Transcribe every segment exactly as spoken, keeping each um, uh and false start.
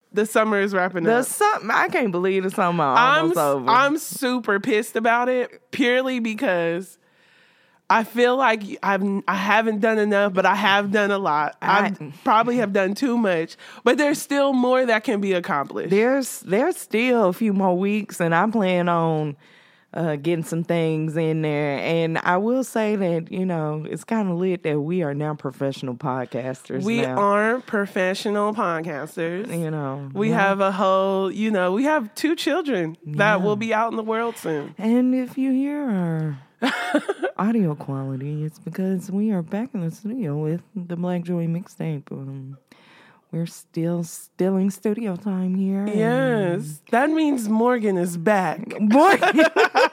The summer is wrapping The up. summer, I can't believe the summer almost I'm, over. I'm super pissed about it purely because I feel like I've I haven't done enough, but I have done a lot. I probably have done too much, but there's still more that can be accomplished. There's there's still a few more weeks, and I plan on uh, getting some things in there. And I will say that, you know, it's kind of lit that we are now professional podcasters. We now. are professional podcasters. You know, we yeah. have a whole, you know, we have two children Yeah. that will be out in the world soon. And if you hear our audio quality, it's because we are back in the studio with the Black Joy mixtape. Um, we're still stealing studio time here. Yes. That means Morgan is back. Morgan.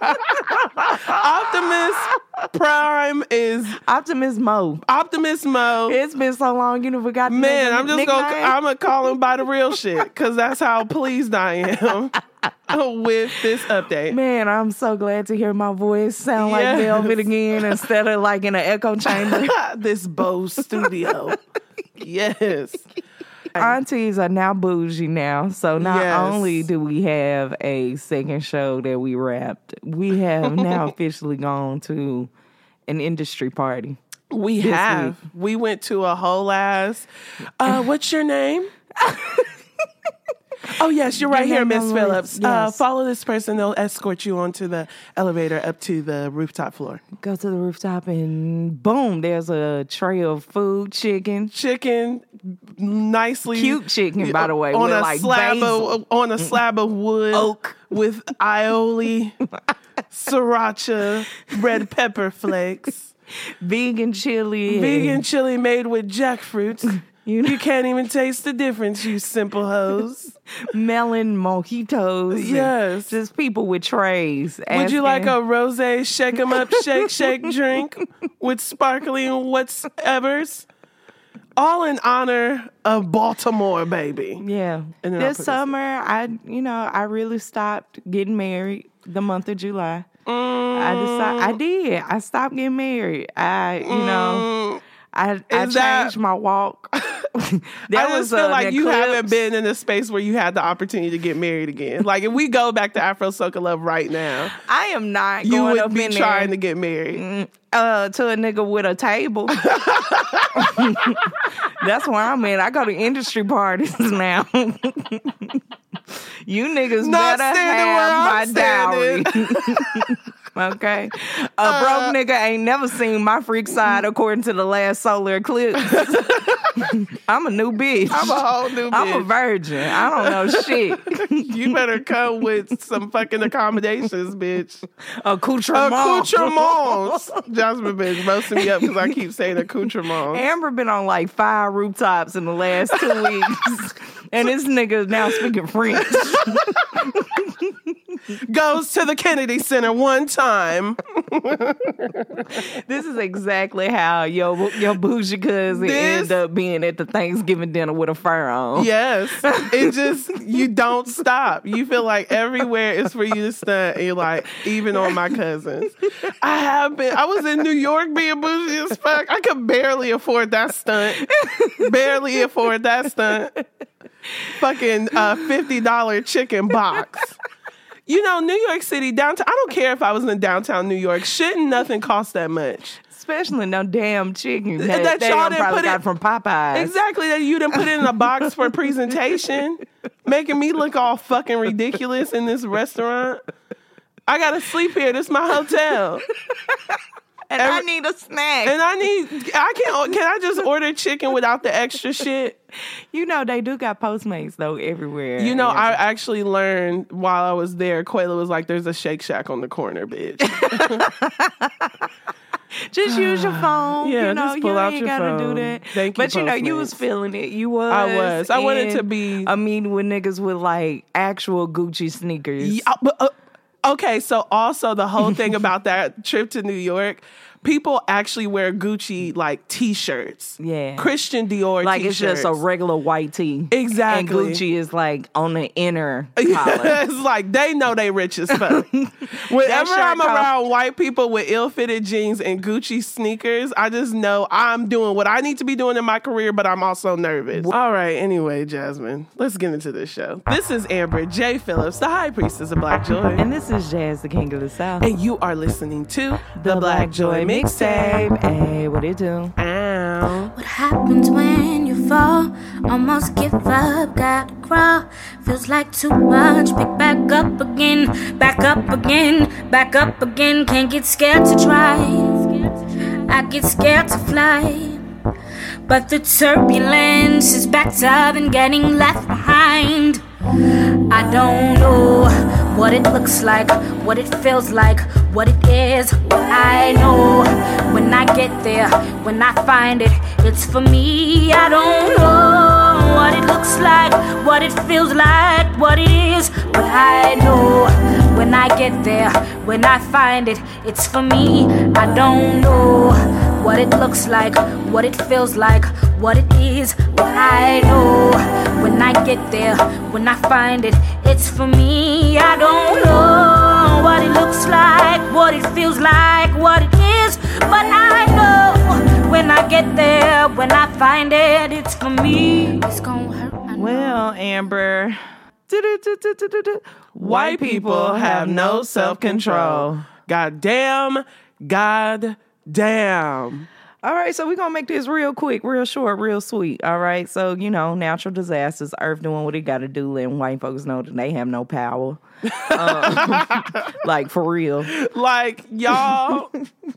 Optimus Prime is Optimus Mo. Optimus Mo. It's been so long, you never got the Man, nigga I'm just nickname. gonna I'm gonna call him by the real shit because that's how pleased I am with this update. Man, I'm so glad to hear my voice sound like Yes. Velvet again instead of like in an echo chamber. This Bose studio. Yes. Aunties are now bougie now, so not Yes. only do we have a second show that we wrapped, we have now officially gone to an industry party. We This have. week. We went to a whole ass. Uh, what's your name? Oh, yes, you're right Your here, name Miss on the Phillips. list, Uh, yes. follow this person. They'll escort you onto the elevator up to the rooftop floor. Go to the rooftop and boom, there's a tray of food, chicken. Chicken, nicely Cute chicken, by the way, on with a like slab basil. of on a slab of wood, Oak. with aioli, sriracha, red pepper flakes, Vegan chili. vegan and- chili made with jackfruit. You know- You can't even taste the difference, you simple hoes. melon mojitos. and Yes. Just people with trays. Would you like asking- a rosé shake 'em up, shake, shake drink with sparkling whatevers? All in honor of Baltimore, baby. Yeah. And then I'll This put this- summer, I, you know, I really stopped getting married the month of July. Mm, I decided, I did. I stopped getting married. I, you know, I, I Is changed that- my walk. There I just feel uh, like an you haven't eclipse. been in a space where you had the opportunity to get married again. Like if we go back to Afro Soca Love right now, I am not you going would up be in trying there. to get married. uh, to a nigga with a table. That's where I'm at. I go to industry parties now. You niggas Not better standing where have my I'm dowry. standing. Okay? A broke nigga ain't never seen my freak side according to the last solar eclipse. I'm a new bitch. I'm a whole new I'm a bitch. virgin. I don't know shit. You better come with some fucking accommodations, bitch. Accoutrement. Accoutrements. Jasmine been roasting me up because I keep saying accoutrements. Amber been on like five rooftops in the last two weeks. And this nigga is now speaking French. Goes to the Kennedy Center one time. This is exactly how your your bougie cousin This- end up being at the Thanksgiving dinner with a fur on. Yes. It just, you don't stop. You feel like everywhere is for you to stunt. And you're like, even on my cousins. I have been, I was in New York being bougie as fuck. I could barely afford that stunt. Barely afford that stunt. Fucking uh, fifty dollars chicken box. You know, New York City, downtown, I don't care if I was in downtown New York. Shouldn't nothing cost that much. Especially no damn chicken that, That that they y'all done didn't probably put got it- from Popeyes. Exactly, that you didn't put it in a box for presentation, making me look all fucking ridiculous in this restaurant. I gotta sleep here. This is my hotel. And Every- I need a snack. And I need, I can't, can I just order chicken without the extra shit? You know, they do got Postmates, though, everywhere. You know, Yeah. I actually learned while I was there, Quayla was like, there's a Shake Shack on the corner, bitch. Just use your phone. Yeah, you know, just pull you out ain't your gotta phone. do that. Thank you, But you know, you was Postmates. feeling it. You was. I was. I wanted to in be- a meeting with niggas with like actual Gucci sneakers. Yeah, but, uh, okay, so also the whole thing about that trip to New York, people actually wear Gucci like t-shirts. Yeah. Christian Dior like t-shirts. it's just a regular white tee. Exactly. And Gucci is like on the inner collar. It's like they know they rich as fuck. Whenever I'm cost- around white people with ill-fitted jeans and Gucci sneakers, I just know I'm doing what I need to be doing in my career, but I'm also nervous. All right, anyway, Jasmine, let's get into this show. This is Amber J. Phillips, the High Priestess of Black Joy. And this is Jazz, the King of the South. And you are listening to The, the Black Joy Mixtape. Hey, what it do? Ow. What happens when you fall? Almost give up, gotta crawl. Feels like too much, pick back up again. Back up again, back up again. Can't get scared to try. I get scared to fly. But the turbulence is better than getting left behind. I don't know what it looks like, what it feels like, what it is, what I know. When I get there, when I find it, it's for me. I don't know what it looks like, what it feels like, what it is, but I know. When I get there, when I find it, it's for me. I don't know what it looks like, what it feels like, what it is, but I know. When I get there, when I find it, it's for me. I don't know what it looks like, what it feels like, what it is, but I know. When I get there, when I find it, it's for me. It's gonna hurt. I know. Well, Amber, White people have no self-control. God damn, God damn. All right, so we're going to make this real quick, real short, real sweet. All right, so, you know, natural disasters, Earth doing what it got to do, letting white folks know that they have no power. um, like, for real. Like, y'all,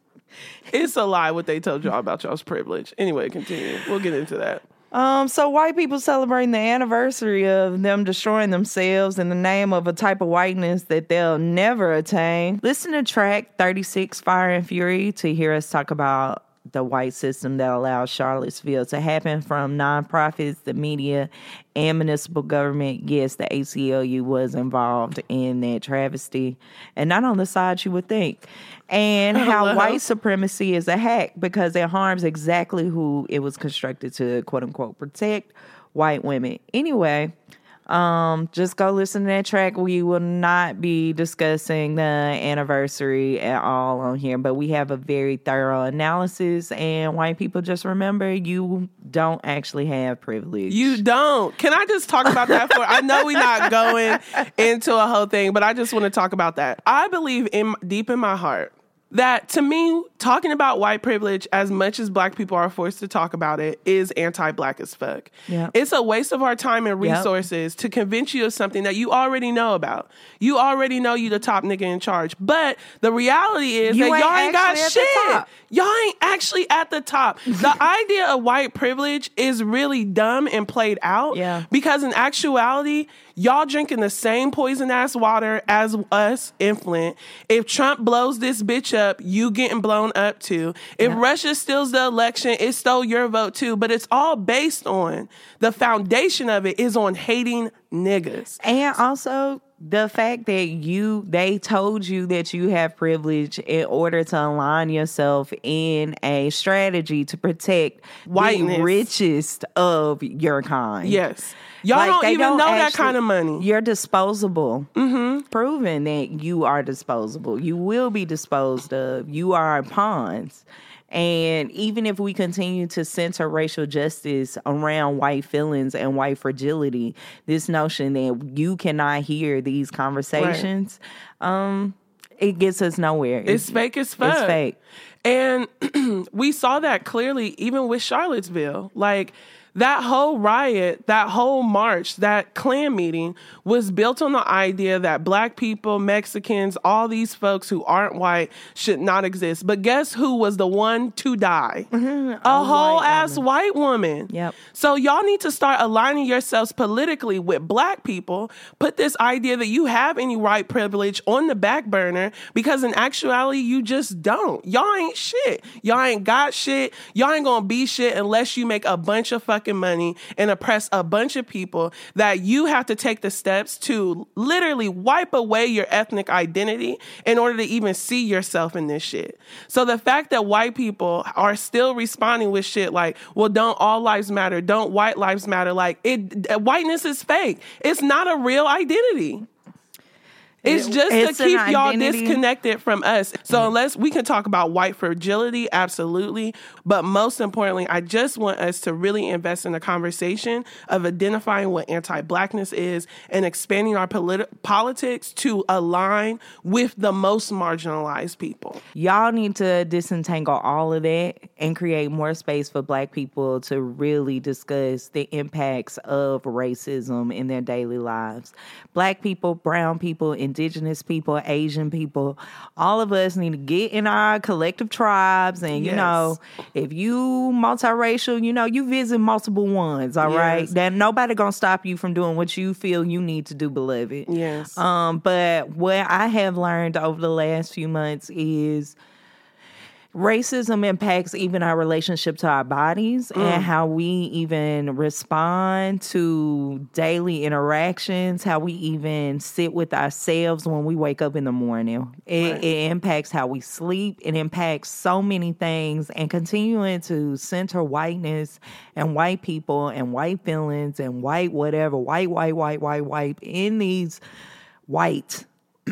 it's a lie what they told y'all about y'all's privilege. Anyway, continue. We'll get into that. Um, so white people celebrating the anniversary of them destroying themselves in the name of a type of whiteness that they'll never attain. Listen to track thirty-six, Fire and Fury, to hear us talk about the white system that allows Charlottesville to happen, from nonprofits, the media, and municipal government. Yes, the A C L U was involved in that travesty, and not on the side you would think. And how Hello. white supremacy is a hack because it harms exactly who it was constructed to, quote unquote, protect, white women. Anyway, um, just go listen to that track. We will not be discussing the anniversary at all on here, but we have a very thorough analysis, and white people, just remember, you don't actually have privilege. You don't. Can I just talk about that for, I know we're not going into a whole thing, but I just want to talk about that. I believe in deep in my heart that, to me, talking about white privilege as much as black people are forced to talk about it is anti-black as fuck. Yep. It's a waste of our time and resources yep. to convince you of something that you already know about. You already know you the top nigga in charge. But the reality is you that ain't y'all ain't got shit. Y'all ain't actually at the top. The idea of white privilege is really dumb and played out. Yeah. Because in actuality, y'all drinking the same poison ass water as us in Flint. If Trump blows this bitch up, you getting blown up too. If yeah. Russia steals the election, it stole your vote too. But it's all based on, the foundation of it is on hating niggas. And also the fact that you, they told you that you have privilege in order to align yourself in a strategy to protect Whiteness. The richest of your kind. Yes. Y'all like, don't even don't know actually, that kind of money. You're disposable. Mm-hmm. Proving that you are disposable. You will be disposed of. You are pawns. And even if we continue to center racial justice around white feelings and white fragility, this notion that you cannot hear these conversations, right. um, it gets us nowhere. It's, it's fake as fuck. It's fake. And we saw that clearly even with Charlottesville. Like, that whole riot, that whole march, that Klan meeting was built on the idea that black people, Mexicans, all these folks who aren't white should not exist. But guess who was the one to die? Mm-hmm. A, a whole white ass woman. white woman. Yep. So y'all need to start aligning yourselves politically with black people. Put this idea that you have any white privilege on the back burner, because in actuality, you just don't. Y'all ain't shit. Y'all ain't got shit. Y'all ain't gonna be shit unless you make a bunch of fucking fucking money and oppress a bunch of people that you have to take the steps to literally wipe away your ethnic identity in order to even see yourself in this shit. So the fact that white people are still responding with shit like, well, don't all lives matter, don't white lives matter, like it, whiteness is fake. It's not a real identity. It's just it's to keep y'all identity. disconnected from us. So unless we can talk about white fragility, absolutely. But most importantly, I just want us to really invest in a conversation of identifying what anti-blackness is and expanding our politi- politics to align with the most marginalized people. Y'all need to disentangle all of that and create more space for black people to really discuss the impacts of racism in their daily lives. Black people, brown people, indigenous people, Asian people, all of us need to get in our collective tribes. And, you Yes. know, if you multiracial, you know, you visit multiple ones, all Yes. right? Then nobody gonna stop you from doing what you feel you need to do, beloved. Yes. Um, but what I have learned over the last few months is racism impacts even our relationship to our bodies mm. and how we even respond to daily interactions, how we even sit with ourselves when we wake up in the morning. It, right. it impacts how we sleep. It impacts so many things, and continuing to center whiteness and white people and white feelings and white whatever, white, white, white, white, white in these white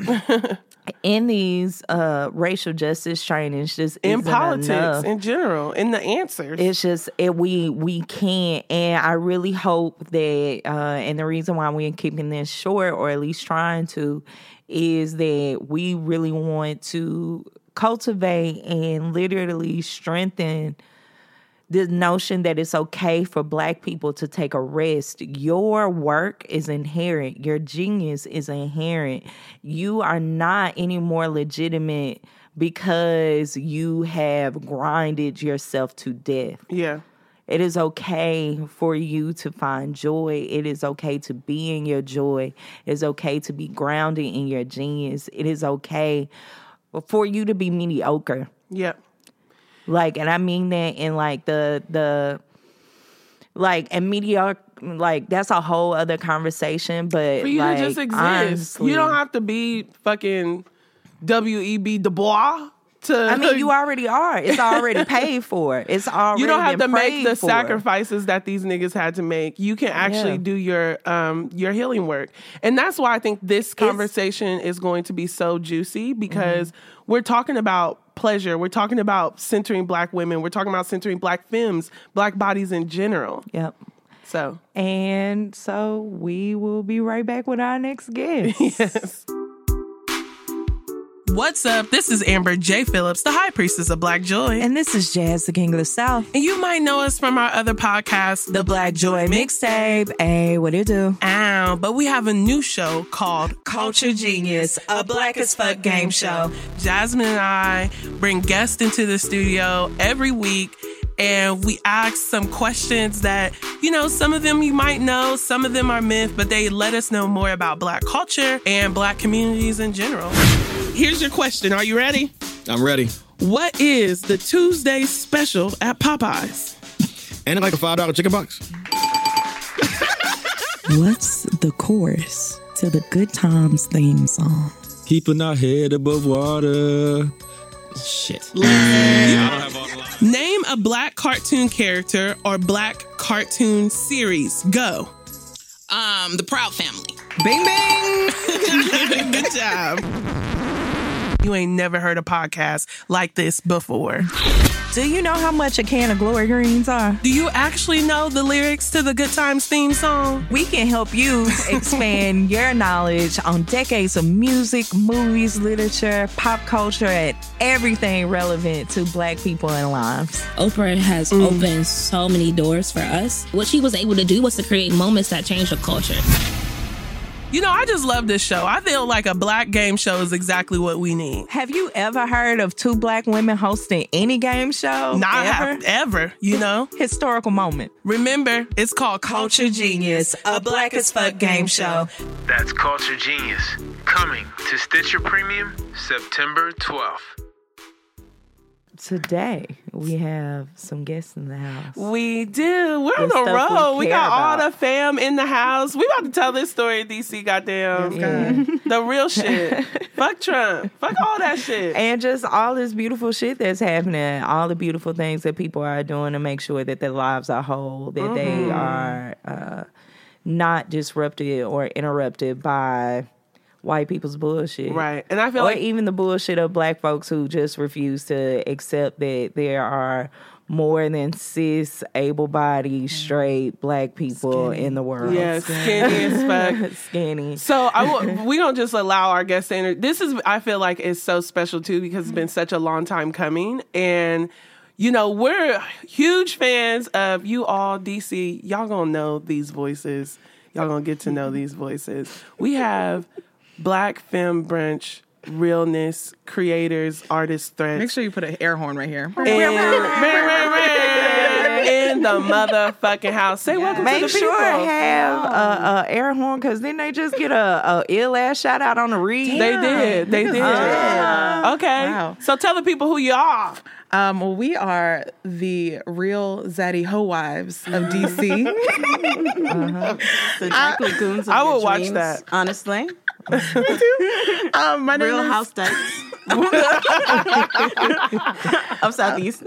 in these uh, racial justice trainings, just in isn't politics enough. in general, in the answers. It's just it, we we can't, and I really hope that, uh, and the reason why we're keeping this short, or at least trying to, is that we really want to cultivate and literally strengthen the notion that it's okay for black people to take a rest. Your work is inherent. Your genius is inherent. You are not any more legitimate because you have grinded yourself to death. Yeah. It is okay for you to find joy. It is okay to be in your joy. It is okay to be grounded in your genius. It is okay for you to be mediocre. Yep. Like, and I mean that in like the, the, like, and mediocre, like, that's a whole other conversation, but for you like, to just exist, honestly, you don't have to be fucking W E B Du Bois to. I mean, you already are. It's already paid for. It's already You don't have been to make the for. sacrifices that these niggas had to make. You can actually Yeah. do your um your healing work. And that's why I think this conversation is going to be so juicy, because mm-hmm. we're talking about pleasure. We're talking about centering black women. We're talking about centering black femmes, black bodies in general. Yep. So. And so we will be right back with our next guest. Yes. What's up? This is Amber J. Phillips, the High Priestess of Black Joy. And this is Jazz, the King of the South. And you might know us from our other podcast, The Black Joy Mixtape. Hey, what do you do? Ow, but we have a new show called Culture Genius, a black as fuck game show. Jasmine and I bring guests into the studio every week, and we ask some questions that, you know, some of them you might know, some of them are myth, but they let us know more about black culture and black communities in general. Here's your question. Are you ready? I'm ready. What is the Tuesday special at Popeyes? And like a five dollar chicken box. What's the chorus to the Good Times theme song? Keeping our head above water. Shit. Name a black cartoon character or black cartoon series. Go. Um, the Proud Family. Bing, bing. Good job. You ain't never heard a podcast like this before. Do you know how much a can of Glory Greens are? Do you actually know the lyrics to the Good Times theme song? We can help you expand your knowledge on decades of music, movies, literature, pop culture, and everything relevant to black people and lives. Oprah has mm. opened so many doors for us. What she was able to do was to create moments that changed the culture. You know, I just love this show. I feel like a black game show is exactly what we need. Have you ever heard of two black women hosting any game show? Not ever? ever, you know? Historical moment. Remember, it's called Culture Genius, a black as fuck game show. That's Culture Genius, coming to Stitcher Premium September twelfth. today we have some guests in the house. We do. We're on The the stuff we road. We, care got about. all the fam in the house. We about to tell this story in D C, goddamn. Yeah. The real shit. Fuck Trump. Fuck all that shit. And just all this beautiful shit that's happening, all the beautiful things that people are doing to make sure that their lives are whole, that they are uh, not disrupted or interrupted by white people's bullshit. Right. And I feel Or like even the bullshit of black folks who just refuse to accept that there are more than cis, able-bodied, straight black people in the world. yeah, skinny as fuck. Skinny. So I will, we don't just allow our guests to enter. This is, I feel like, is so special too because it's been such a long time coming, and you know we're huge fans of you all. D C, y'all gonna know these voices. Y'all gonna get to know these voices. We have Black Femme Brunch realness creators, artists, threads. Make sure you put an air horn right here. And, in the motherfucking house. Say welcome Make to the sure people. to have a, a air horn, because then they just get a, a ill ass shout out on the read. They did. They did. Ah. Okay. Wow. So tell the people who you are. Um, well, we are the real Zaddy Ho wives of D C. The Jack Lagoons of I your would watch dreams, that. honestly. um, my name Real is House Dykes. of Southeast.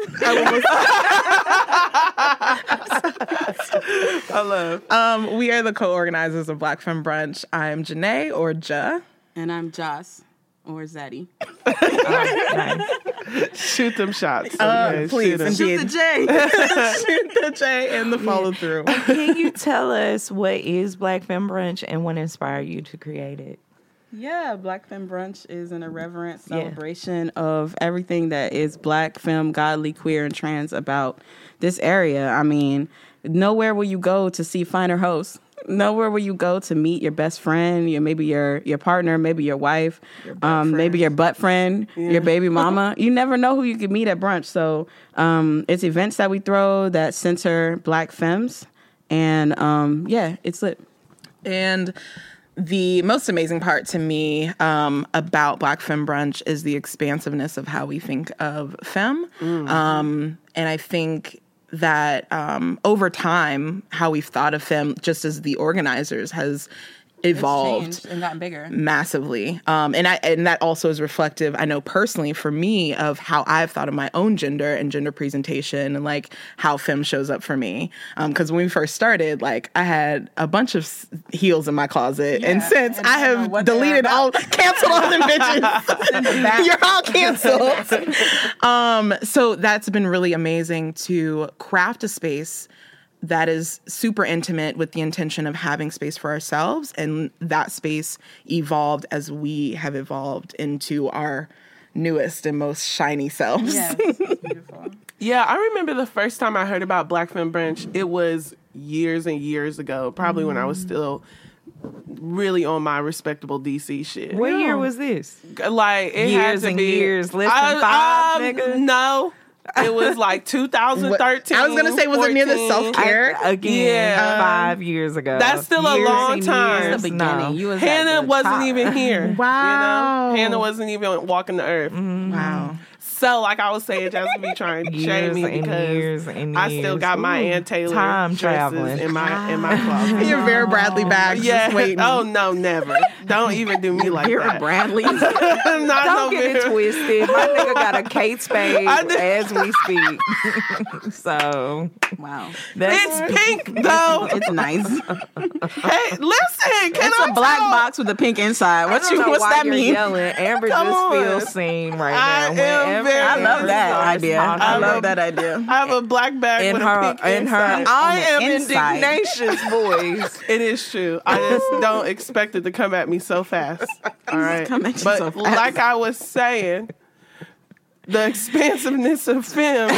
I love. Um, we are the co-organizers of Black Femme Brunch. I'm Janae, or Ja. And I'm Joss, or Zaddy. Shoot them shots. Uh, Okay, please, shoot 'em. indeed. Shoot the J. Shoot the J and the follow through. Can you tell us what is Black Femme Brunch and what inspired you to create it? Yeah, Black Femme Brunch is an irreverent Yeah. celebration of everything that is Black, femme, godly, queer, and trans about this area. I mean, nowhere will you go to see finer hosts. Nowhere will you go to meet your best friend, your maybe your your partner, maybe your wife, um, maybe your butt friend, your baby mama. You never know who you could meet at brunch. So um, it's events that we throw that center Black femmes, and um, yeah, it's lit. And the most amazing part to me um, about Black Femme Brunch is the expansiveness of how we think of femme. Mm. Um, and I think that um, over time, how we've thought of femme, just as the organizers, has evolved It's changed and gotten bigger. massively. Um, and I and that also is reflective, I know personally for me, of how I've thought of my own gender and gender presentation and like how femme shows up for me. Because um, when we first started, like I had a bunch of s- heels in my closet, and Yeah, since and I I don't know have what they're deleted all, about. canceled all them bitches, you're all canceled. um, so that's been really amazing to craft a space that is super intimate with the intention of having space for ourselves. And that space evolved as we have evolved into our newest and most shiny selves. Yes, it's beautiful. Yeah, I remember the first time I heard about Black Femme Brunch. It was years and years ago, probably when I was still really on my respectable D C shit. What year was this? Like it had Years to and be years, less than five, um, nigga? No, it was like two thousand thirteen. I was gonna say, was it near the fourteen. self-care? I- again, Yeah. five years ago. That's still a Years long and time. years, The beginning. no. You was Hannah at the wasn't top. even here. Wow. You know? Hannah wasn't even walking the earth. Wow. So, like I was saying, just to be trying to shame Years me and because years and I still years. got my Ooh, Ann Taylor time dresses traveling. in my in my closet. Your Vera Bradley bag, Yeah. just waiting. Oh no, never. Don't even do me like Vera that. Bradley. Not Don't no get it Vera. twisted. My nigga got a Kate Spade I did- as we speak. So Wow. that's It's pink though. It's nice. Hey, listen, can It's I a black talk? box with a pink inside. What I don't you? know What's why that you're mean? Yelling. Amber Come just on. feels seen right I now. am Whenever very- I love Amber that starts idea. talking I I'm love a- that idea. I have a black bag in with her a pink in her inside. I On the am inside. indignation's voice. It is true. I just don't expect it to come at me so fast. All right. come at you but so fast. like I was saying, the expansiveness of film,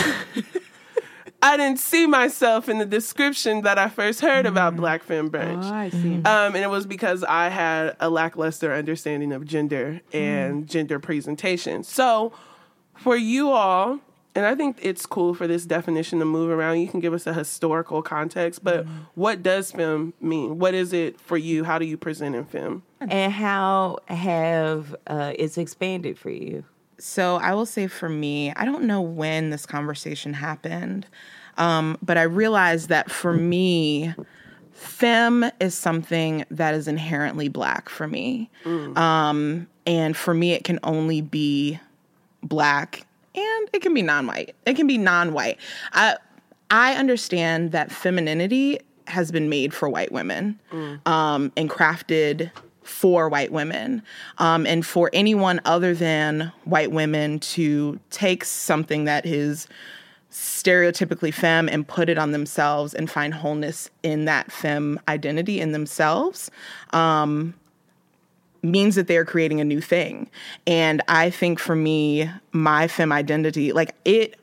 I didn't see myself in the description that I first heard about Black Femme Brunch. I see. Um, and it was because I had a lackluster understanding of gender and gender presentation. So for you all, and I think it's cool for this definition to move around. You can give us a historical context, but what does film mean? What is it for you? How do you present in film? And how have uh, it's expanded for you? So I will say for me, I don't know when this conversation happened, um, but I realized that for me, femme is something that is inherently Black for me. Mm. Um, and for me, it can only be Black, and it can be non-white. It can be non-white. I, I understand that femininity has been made for white women mm. um, and crafted for white women. Um, and for anyone other than white women to take something that is stereotypically femme and put it on themselves and find wholeness in that femme identity in themselves um, means that they're creating a new thing. And I think for me, my femme identity, like it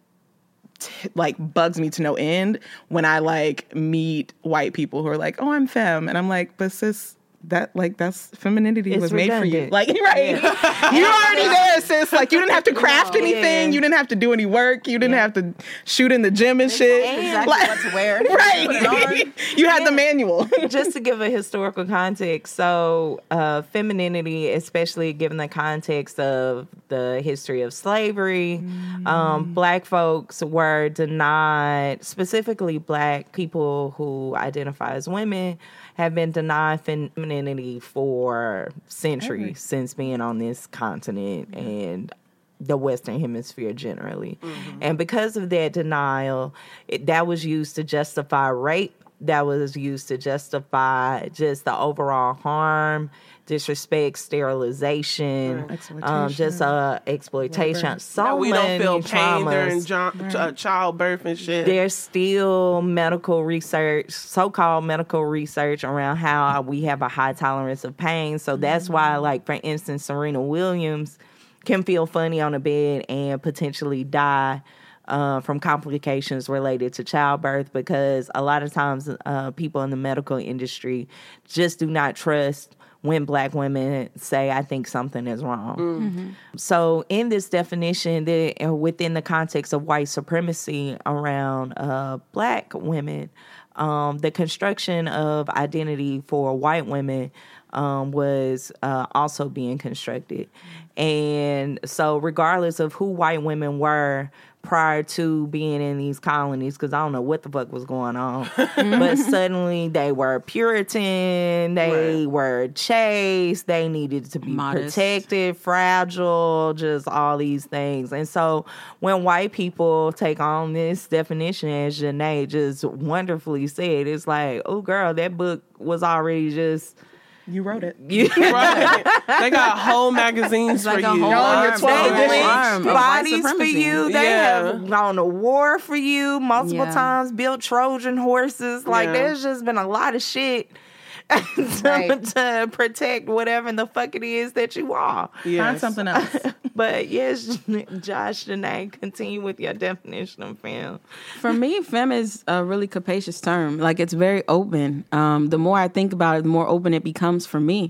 T- like bugs me to no end when I like meet white people who are like, oh, I'm femme. And I'm like, but sis, that like that's femininity it's was redundant. made for you. Like, right. Yeah. You're already there, sis. Like you didn't have to craft no. anything. Yeah. You didn't have to do any work. You didn't yeah. have to shoot in the gym and shit. Exactly like, what to wear. Right. You had the manual. Just to give a historical context, so uh, femininity, especially given the context of the history of slavery, mm. um, Black folks were denied, specifically Black people who identify as women, have been denied femininity for centuries okay. since being on this continent mm-hmm. and the Western Hemisphere generally. Mm-hmm. And because of that denial, it, that was used to justify rape. That was used to justify just the overall harm, disrespect, sterilization, right. um, just uh, exploitation. Labor. So no, we many don't feel pain traumas. during jo- right. uh, childbirth and shit. There's still medical research, so-called medical research around how we have a high tolerance of pain. So that's mm-hmm. why, like, for instance, Serena Williams can feel funny on a bed and potentially die Uh, from complications related to childbirth, because a lot of times uh, people in the medical industry just do not trust when Black women say, I think something is wrong. Mm-hmm. So in this definition, the, uh, within the context of white supremacy around uh, Black women, um, the construction of identity for white women um, was uh, also being constructed. And so regardless of who white women were prior to being in these colonies, because I don't know what the fuck was going on, but suddenly they were Puritan, they right. were chaste, they needed to be modest, protected, fragile, just all these things. And so when white people take on this definition, as Janae just wonderfully said, it's like, oh girl, that book was already just... You wrote it. You right. They got whole magazines for like you. Whole arm, arm bodies for you. They yeah. have gone to war for you multiple yeah. times, built Trojan horses. Like, yeah. there's just been a lot of shit to, right. to protect whatever the fuck it is that you are. Yes. Find something else. But yes, Josh, Janae, continue with your definition of femme. For me, femme is a really capacious term. Like, it's very open. Um, the more I think about it, the more open it becomes for me.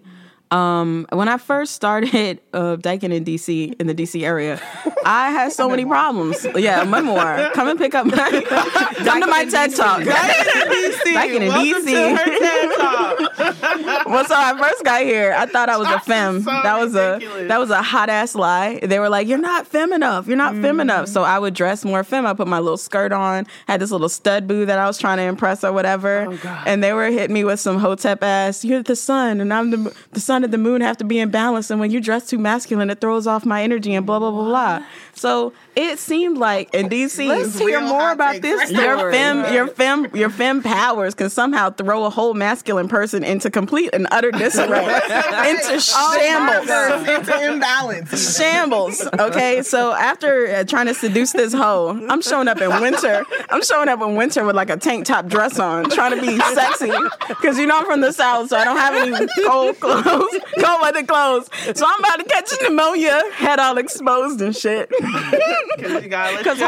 Um, when I first started uh, dyking in D C, in the D C area, I had so many problems. Yeah, memoir. Come and pick up my, come to my TED Talk. Dyking in D C. Dyking in D C. Welcome to her TED Talk. Well, so I first got here, I thought I was a femme. So that was ridiculous. a that was a hot ass lie. They were like, "You're not femme enough. You're not mm. femme enough." So I would dress more femme. I put my little skirt on, had this little stud boo that I was trying to impress or whatever. Oh, God. And they were hitting me with some hotep ass. You're the sun, and I'm the the sun and the moon have to be in balance. And when you dress too masculine, it throws off my energy and blah blah blah blah. So it seemed like in D C, let's hear more about this. Your femme, your femme, your femme powers can somehow throw a whole masculine person into complete and utter disarray, into shambles, into imbalance, shambles. Okay, so after uh, trying to seduce this hoe, I'm showing up in winter. I'm showing up in winter with like a tank top dress on, trying to be sexy because you know I'm from the South, so I don't have any cold clothes, cold weather clothes. So I'm about to catch pneumonia, head all exposed and shit. Because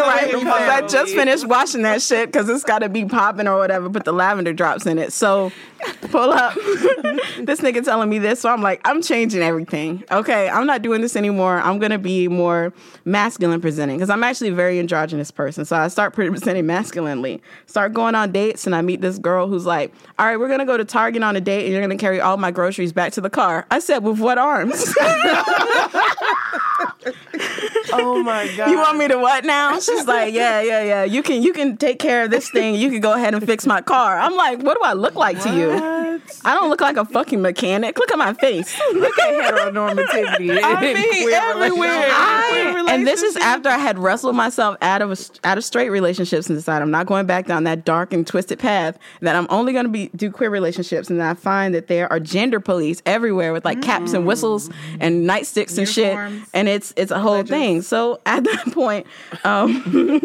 I just finished washing that shit because it's got to be popping or whatever. Put the lavender drops in it. So Pull up. This nigga telling me this, so I'm like, I'm changing everything. Okay, I'm not doing this anymore. I'm gonna be more masculine presenting because I'm actually a very androgynous person. So I start presenting masculinely. Start going on dates, and I meet this girl who's like, all right, we're gonna go to Target on a date, and you're gonna carry all my groceries back to the car. I said, with what arms? Oh my God. You want me to what now? She's like, yeah, yeah, yeah. You can you can take care of this thing. You can go ahead and fix my car. I'm like, what do I look like to you? I don't look like a fucking mechanic. Look at my face. Look at heteronormativity. I mean, everywhere. I, and this is after I had wrestled myself out of a, out of straight relationships and decided I'm not going back down that dark and twisted path. That I'm only going to be do queer relationships, and then I find that there are gender police everywhere with like caps and whistles and nightsticks and shit, and it's it's a whole thing. So at that point, um,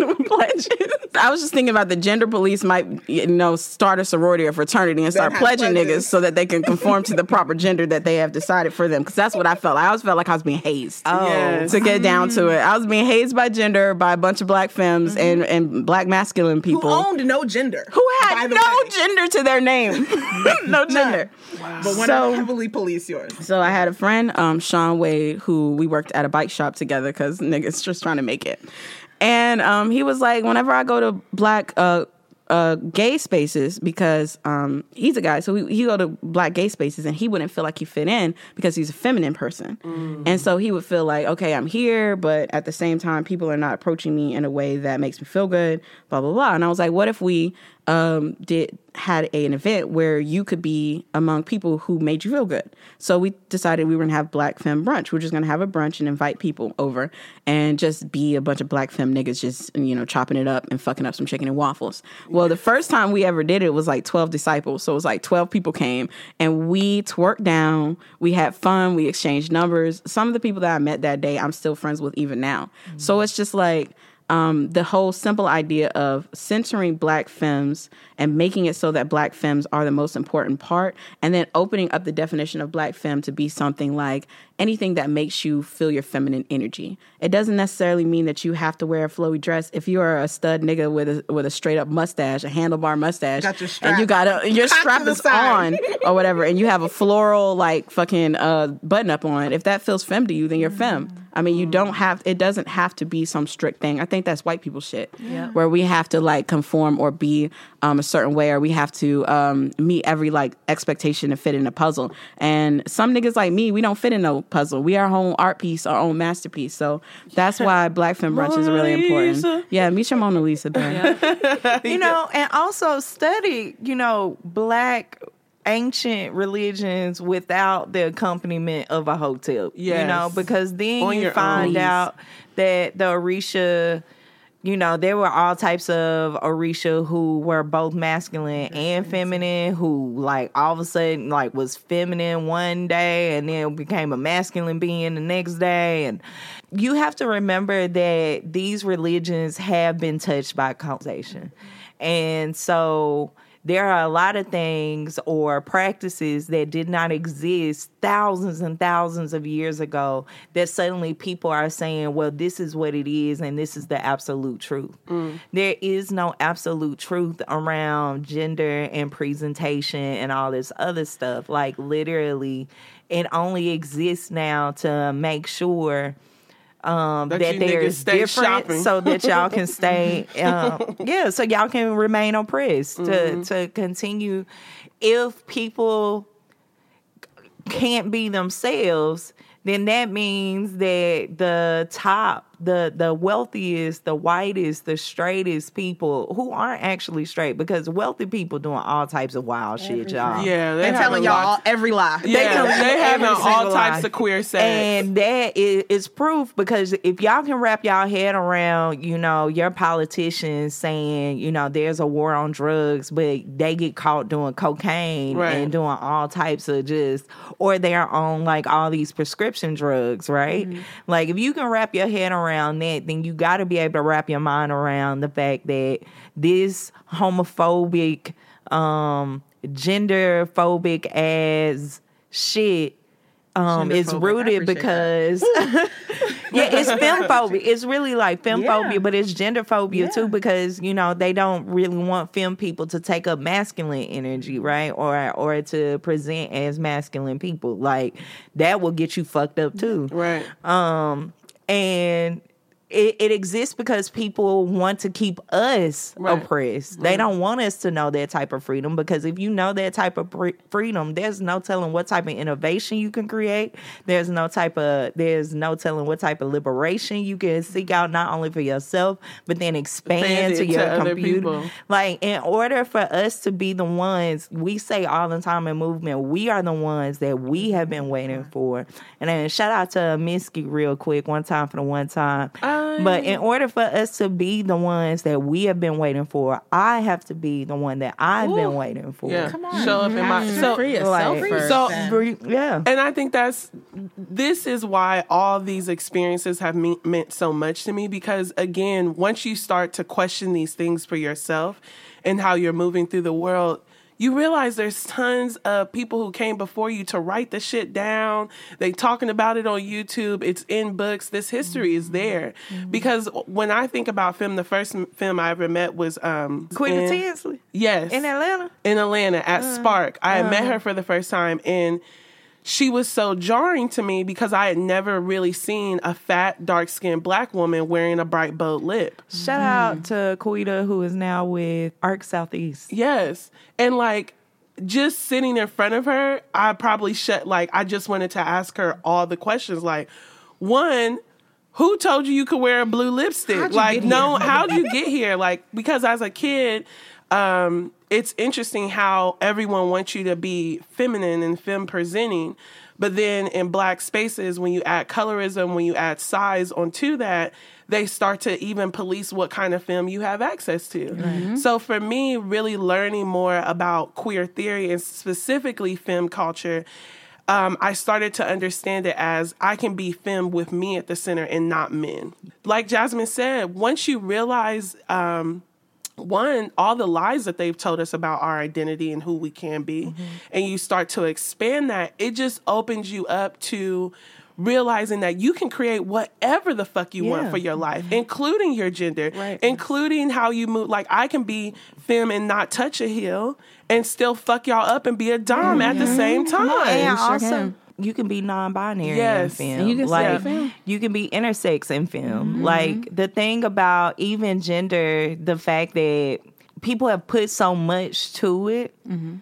I was just thinking about the gender police might you know start a sorority or fraternity and start pledging niggas so that they can conform to the proper gender that they have decided for them. Because that's what I felt. I always felt like I was being hazed. Oh. Yes. To get down to it, I was being hazed by gender by a bunch of black femmes mm-hmm. and, and black masculine people who owned no gender, who had no way. gender to their name, no gender. Wow. But when so, I heavily police yours. So I had a friend, um, Sean Wade, who we worked at a bike shop together because niggas just trying to make it, and um, he was like, whenever I go to black. Uh, Uh, gay spaces because um, he's a guy, so he he go to black gay spaces and he wouldn't feel like he fit in because he's a feminine person, mm. and so he would feel like, okay, I'm here, but at the same time, people are not approaching me in a way that makes me feel good, blah blah blah. And I was like, what if we um, did had a, an event where you could be among people who made you feel good? So we decided we were gonna have Black Femme Brunch. We're just gonna have a brunch and invite people over and just be a bunch of black femme niggas just you know chopping it up and fucking up some chicken and waffles. Well, the first time we ever did it was like twelve disciples, so it was like twelve people came and we twerked down. We had fun. We exchanged numbers. Some of the people that I met that day, I'm still friends with even now. Mm-hmm. So it's just like. Um, the whole simple idea of centering black femmes and making it so that black femmes are the most important part, and then opening up the definition of black femme to be something like anything that makes you feel your feminine energy. It doesn't necessarily mean that you have to wear a flowy dress. If you are a stud nigga with a with a straight up mustache, a handlebar mustache, got your strap. and you got a your strap is on or whatever, and you have a floral like fucking uh, button up on, if that feels femme to you, then you're femme. I mean, you don't have, it doesn't have to be some strict thing. I think that's white people shit, yeah. where we have to like conform or be um, a certain way, or we have to um, meet every like expectation to fit in a puzzle. And some niggas like me, we don't fit in no puzzle. We are our own art piece, our own masterpiece. So that's why Black Femme Brunch is really important. Yeah, meet your Mona Lisa, babe. Yeah. You know, and also study, you know, black ancient religions without the accompaniment of a hotel. Yes. You know, because then On you find own. out that the Orisha, you know, there were all types of Orisha who were both masculine and feminine, who like all of a sudden like was feminine one day and then became a masculine being the next day. And you have to remember that these religions have been touched by colonization. And so there are a lot of things or practices that did not exist thousands and thousands of years ago that suddenly people are saying, well, this is what it is and this is the absolute truth. Mm. There is no absolute truth around gender and presentation and all this other stuff. Like literally, it only exists now to make sure Um, that, that there's different shopping. So that y'all can stay, um, yeah, so y'all can remain oppressed mm-hmm. to, to continue. If people can't be themselves, then that means that the top, the the wealthiest, the whitest, the straightest people who aren't actually straight, because wealthy people doing all types of wild Everything. shit, y'all. Yeah, they're telling y'all all, every lie. Yeah, they, they having all types lie. of queer sex. And that is, is proof, because if y'all can wrap y'all head around, you know, your politicians saying, you know, there's a war on drugs, but they get caught doing cocaine right. and doing all types of just, or they're on like all these prescription drugs, right? Mm-hmm. Like if you can wrap your head around that, then you got to be able to wrap your mind around the fact that this homophobic, um, gender phobic as shit um, is rooted because Yeah, it's femphobia. It's really like femphobia, Yeah. but it's gender phobia Yeah. too, because you know they don't really want femme people to take up masculine energy, right? Or or to present as masculine people. Like that will get you fucked up too, Right. Um, and it, it exists because people want to keep us Right. oppressed. They don't want us to know that type of freedom, because if you know that type of pre- freedom, there's no telling what type of innovation you can create. There's no type of there's no telling what type of liberation you can seek out, not only for yourself, but then expand Expand to it your to other computer. people. Like, in order for us to be the ones, we say all the time in movement, we are the ones that we have been waiting for. And then shout out to Minsky real quick, one time for the one time. But in order for us to be the ones that we have been waiting for, I have to be the one that I've Ooh. been waiting for. Yeah. Come on. Show up in my so Free yourself Like, first. so then. yeah. And I think that's this is why all these experiences have me, meant so much to me, because again, once you start to question these things for yourself and how you're moving through the world, you realize there's tons of people who came before you to write the shit down. They talking about it on YouTube. It's in books. This history is there. Because when I think about film, the first m- film I ever met was um Quita in- Tinsley Yes. in Atlanta. in Atlanta at Spark. I had met her for the first time, and she was so jarring to me because I had never really seen a fat, dark-skinned black woman wearing a bright bold lip. Shout out to Quita, who is now with Arc Southeast. Yes. And like just sitting in front of her, I probably shut like I just wanted to ask her all the questions. Like, one, who told you you could wear a blue lipstick? How'd you Like, get no, here? how'd you get here? Like, because as a kid, um, it's interesting how everyone wants you to be feminine and femme presenting. But then in black spaces, when you add colorism, when you add size onto that, they start to even police what kind of film you have access to. So for me, really learning more about queer theory and specifically femme culture, um, I started to understand it as I can be femme with me at the center and not men. Like Jasmine said, once you realize, um, one, all the lies that they've told us about our identity and who we can be, mm-hmm. and you start to expand that, it just opens you up to realizing that you can create whatever the fuck you Yeah. want for your life, including your gender, Right. including how you move. Like, I can be femme and not touch a heel and still fuck y'all up and be a dom at the same time. And sure also, can. you can be non-binary Yes. in film. And you can like, stay film. you can be intersex in film. Like, the thing about even gender, the fact that people have put so much to it,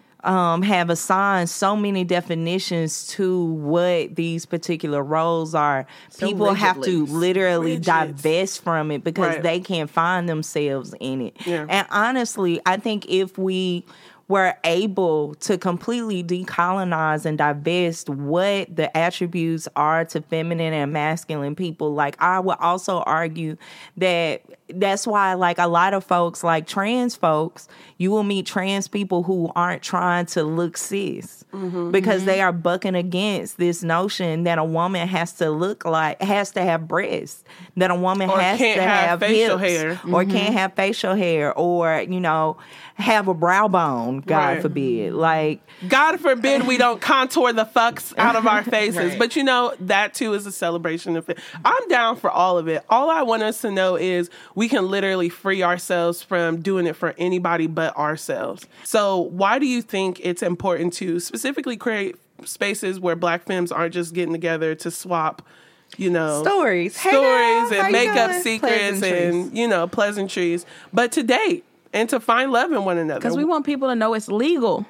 um, have assigned so many definitions to what these particular roles are. So people have to rigidly. literally Rigid. divest from it because Right. they can't find themselves in it. Yeah. And honestly, I think if we were able to completely decolonize and divest what the attributes are to feminine and masculine people, like, I would also argue that that's why, like, a lot of folks, like trans folks, you will meet trans people who aren't trying to look cis because they are bucking against this notion that a woman has to look like, has to have breasts, that a woman Or has can't to have have, facial hips, hair. or can't have facial hair, or, you know, have a brow bone, God Right. forbid. Like, God forbid we don't contour the fucks out of our faces. Right. But you know, that too is a celebration of it. I'm down for all of it. All I want us to know is we can literally free ourselves from doing it for anybody but ourselves. So why do you think it's important to specifically create spaces where black femmes aren't just getting together to swap, you know, stories. Hey, stories girl, how and you make up doing? secrets Pleasantries. and, you know, pleasantries, but to date and to find love in one another? Because we want people to know it's legal.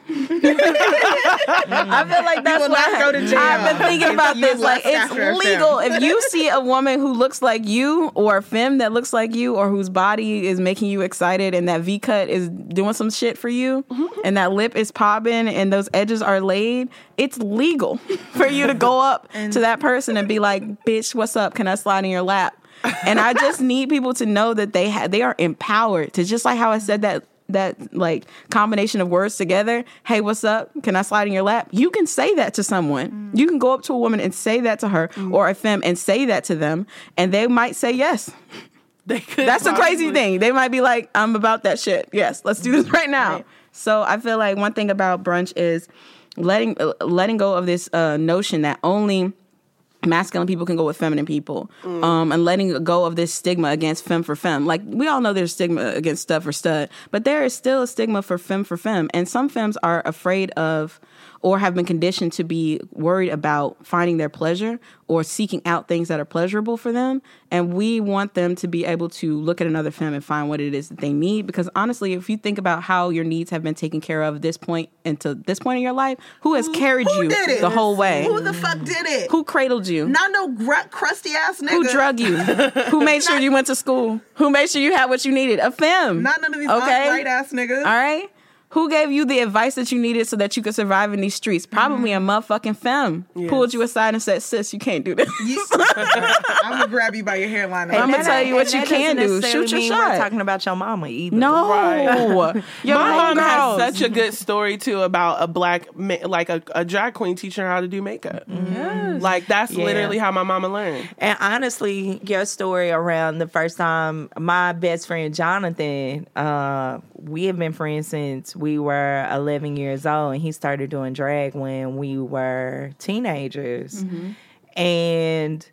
I feel like that's will what not go to jail I've been thinking if about you this. Like, lust it's after a legal. femme. If you see a woman who looks like you, or a femme that looks like you, or whose body is making you excited, and that V cut is doing some shit for you, and that lip is popping, and those edges are laid, it's legal for you to go up to that person and be like, "Bitch, what's up? Can I slide in your lap?" And I just need people to know that they ha- they are empowered to, just like how I said that that like combination of words together. Hey, what's up? Can I slide in your lap? You can say that to someone. Mm. You can go up to a woman and say that to her, mm. or a femme and say that to them, and they might say yes. They could That's the crazy possibly- thing. They might be like, I'm about that shit. Yes, let's do this right now. Right. So I feel like one thing about brunch is letting uh, letting go of this uh, notion that only masculine people can go with feminine people, mm. um, and letting go of this stigma against femme for femme. Like, we all know there's stigma against stud for stud, but there is still a stigma for femme for femme. And some femmes are afraid of or have been conditioned to be worried about finding their pleasure or seeking out things that are pleasurable for them. And we want them to be able to look at another femme and find what it is that they need. Because honestly, if you think about how your needs have been taken care of this point into this point in your life, who has carried who you did the whole way? Who the fuck did it? Who cradled you? Not no gr- crusty ass nigga. Who drug you? Who made sure you went to school? Who made sure you had what you needed? A femme. Not none of these okay? right ass niggas. All right? Who gave you the advice that you needed so that you could survive in these streets? Probably mm-hmm. a motherfucking femme. Yes. Pulled you aside and said, sis, you can't do this. I'm going to grab you by your hairline. And I'm going to tell you what you can do. Shoot your shot. We're talking about your mama either. No. Right. Your My mom girls. has such a good story, too, about a black, ma- like a, a drag queen teaching her how to do makeup. Mm-hmm. Yes. Like, that's yeah. literally how my mama learned. And honestly, your story around the first time, my best friend, Jonathan, uh, we have been friends since we were eleven years old, and he started doing drag when we were teenagers. Mm-hmm. And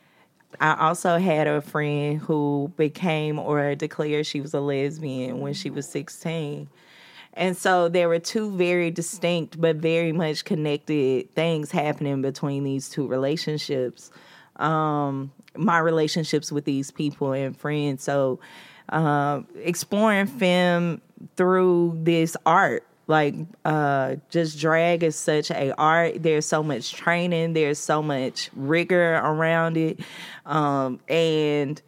I also had a friend who became or declared she was a lesbian when she was sixteen. And so there were two very distinct but very much connected things happening between these two relationships. Um, my relationships with these people and friends. So uh, exploring femme through this art, like uh, just drag is such a art. There's so much training. There's so much rigor around it. Um, and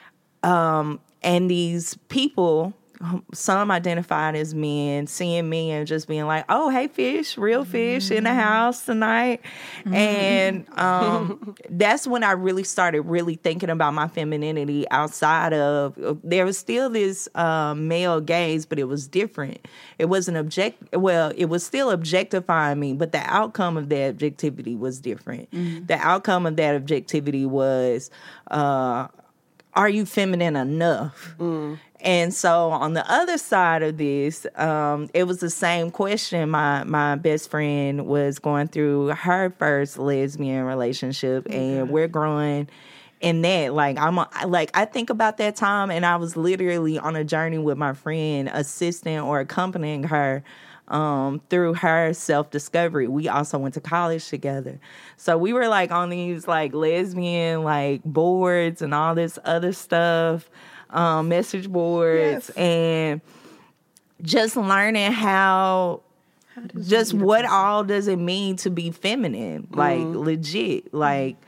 um, and these people, some identified as men, seeing me and just being like, oh, hey, fish, real fish mm-hmm. in the house tonight. Mm-hmm. And um, that's when I really started really thinking about my femininity outside of, there was still this uh, male gaze, but it was different. It wasn't object, well, it was still objectifying me, but the outcome of that objectivity was different. Mm-hmm. The outcome of that objectivity was, uh, are you feminine enough? Mm. And so on the other side of this, um, it was the same question. My my best friend was going through her first lesbian relationship, okay. and we're growing in that. Like I'm a, like I think about that time, and I was literally on a journey with my friend, assisting or accompanying her um, through her self-discovery. We also went to college together. So we were like on these like lesbian like boards and all this other stuff. Um, message boards, yes. and just learning how, how just what all does it mean to be feminine, like mm-hmm. legit, like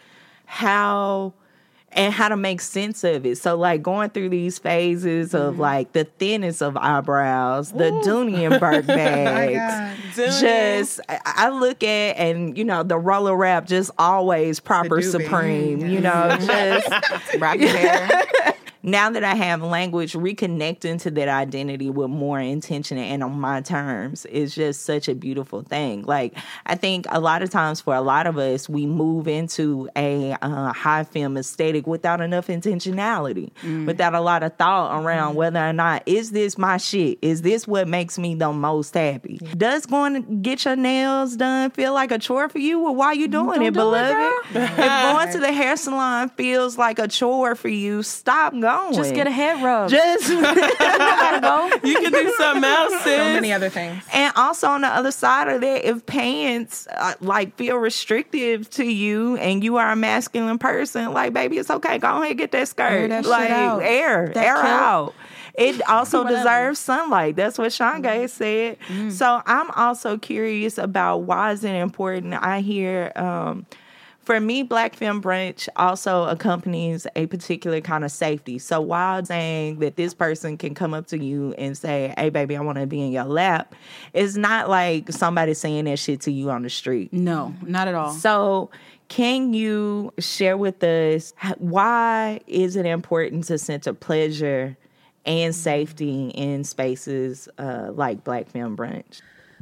how, and how to make sense of it. So like going through these phases mm-hmm. of like the thinness of eyebrows, the Dooney and Burke bags, just I, I look at, and you know, the roller wrap just always proper supreme, you know, just wrap your hair. Now that I have language, reconnecting to that identity with more intention and on my terms is just such a beautiful thing. Like, I think a lot of times for a lot of us, we move into a uh, high femme aesthetic without enough intentionality, mm. without a lot of thought around mm. whether or not, is this my shit? Is this what makes me the most happy? Yeah. Does going to get your nails done feel like a chore for you? Well, why are you doing Don't it, do beloved? It, if going to the hair salon feels like a chore for you, stop going. Just get a head rub. Just you gotta go. You can do something else, sis. So many other things. And also on the other side of that, if pants uh, like feel restrictive to you, and you are a masculine person, like baby, it's okay. Go ahead and get that skirt. Air that like shit out. air, that air kilt. out. It also deserves sunlight. That's what Shangay mm-hmm. said. Mm. So I'm also curious about why is it important. I hear. Um, For me, Black Femme Brunch also accompanies a particular kind of safety. So while saying that this person can come up to you and say, hey, baby, I want to be in your lap, it's not like somebody saying that shit to you on the street. No, not at all. So can you share with us why is it important to center pleasure and safety in spaces uh, like Black Femme Brunch?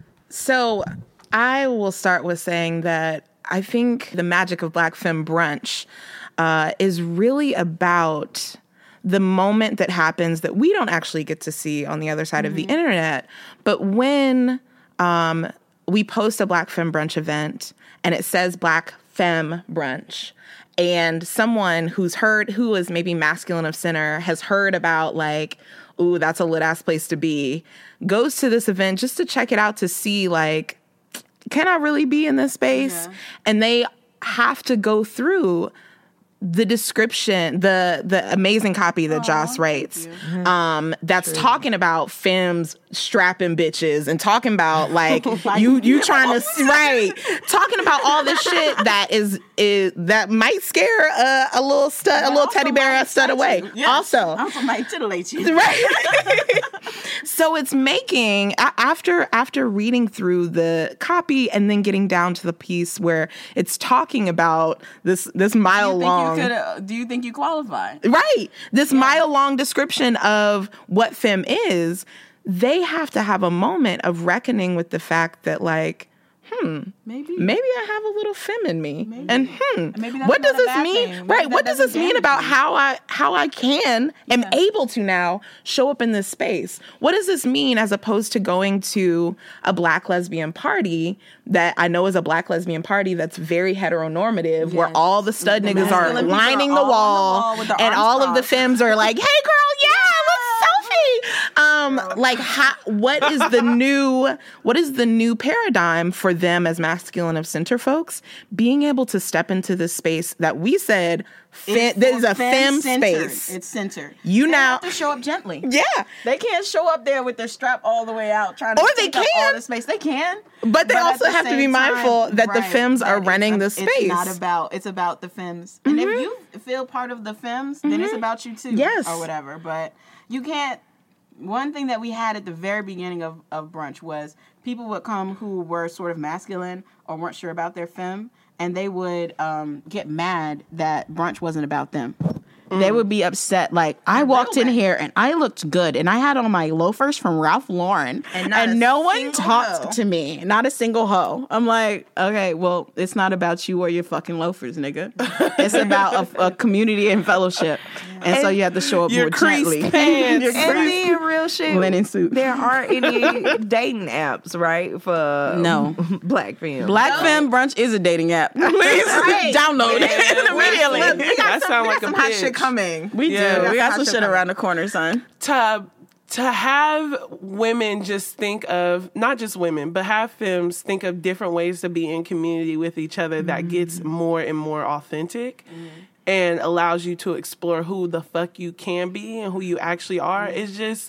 So I will start with saying that I think the magic of Black Femme Brunch uh, is really about the moment that happens that we don't actually get to see on the other side mm-hmm. of the internet. But when um, we post a Black Femme Brunch event and it says Black Femme Brunch. And someone who's heard, who is maybe masculine of center, has heard about like, ooh, that's a lit ass place to be, goes to this event just to check it out to see like, can I really be in this space? Yeah. And they have to go through the description, the the amazing copy that Aww, Joss writes, um, that's True. talking about femmes strapping bitches and talking about like you you trying to right, talking about all this shit that is is that might scare a, a little stud, a little teddy bear stud away. Yes. Also, also might titillate you. Right. So it's making after after reading through the copy and then getting down to the piece where it's talking about this this mile long. You could, do you think you qualify? Right. This yeah. mile long description of what femme is, they have to have a moment of reckoning with the fact that like, hmm, maybe maybe I have a little femme in me. Maybe. And hmm, maybe what does this mean? Right. What does this mean about me. how I how I can am yeah. able to now show up in this space? What does this mean as opposed to going to a Black lesbian party that I know is a Black lesbian party that's very heteronormative, yes. where all the stud the niggas are lining the wall, the wall and all crossed. of the femmes are like, "Hey, girl, yeah, let's selfie." Um, like, how, what is the new what is the new paradigm for them as masculine of center folks being able to step into this space that we said fe- this is a femme space. It's centered. You they now have to show up gently. Yeah, they can't show up there with their strap all the way out trying to or they take up can all the space. They can, but they but also the have to be mindful time, that right, the femmes are running the space. It's not about it's about the femmes, mm-hmm. and if you feel part of the femmes, mm-hmm. then it's about you too, yes, or whatever. But you can't. One thing that we had at the very beginning of, of brunch was people would come who were sort of masculine or weren't sure about their femme, and they would um, get mad that brunch wasn't about them. Mm. They would be upset, like, I walked in here and I looked good and I had on my loafers from Ralph Lauren and, and no one talked hoe. to me. Not a single hoe. I'm like, okay, well, it's not about you or your fucking loafers, nigga. It's about a, a community and fellowship. And, and so you have to show up more gently. Pants. your and then real shit. Linen suit. There aren't any dating apps, right? For no Black femmes. Black no. Femme Brunch is a dating app. Please right. download yeah. it immediately. That sounds like a hot pitch. shit coming. We yeah. do. We, we got, got some shit coming. around the corner, son. To to have women just think of not just women, but have femmes think of different ways to be in community with each other mm-hmm. that gets more and more authentic. Mm-hmm. And allows you to explore who the fuck you can be and who you actually are. Mm-hmm. It's just,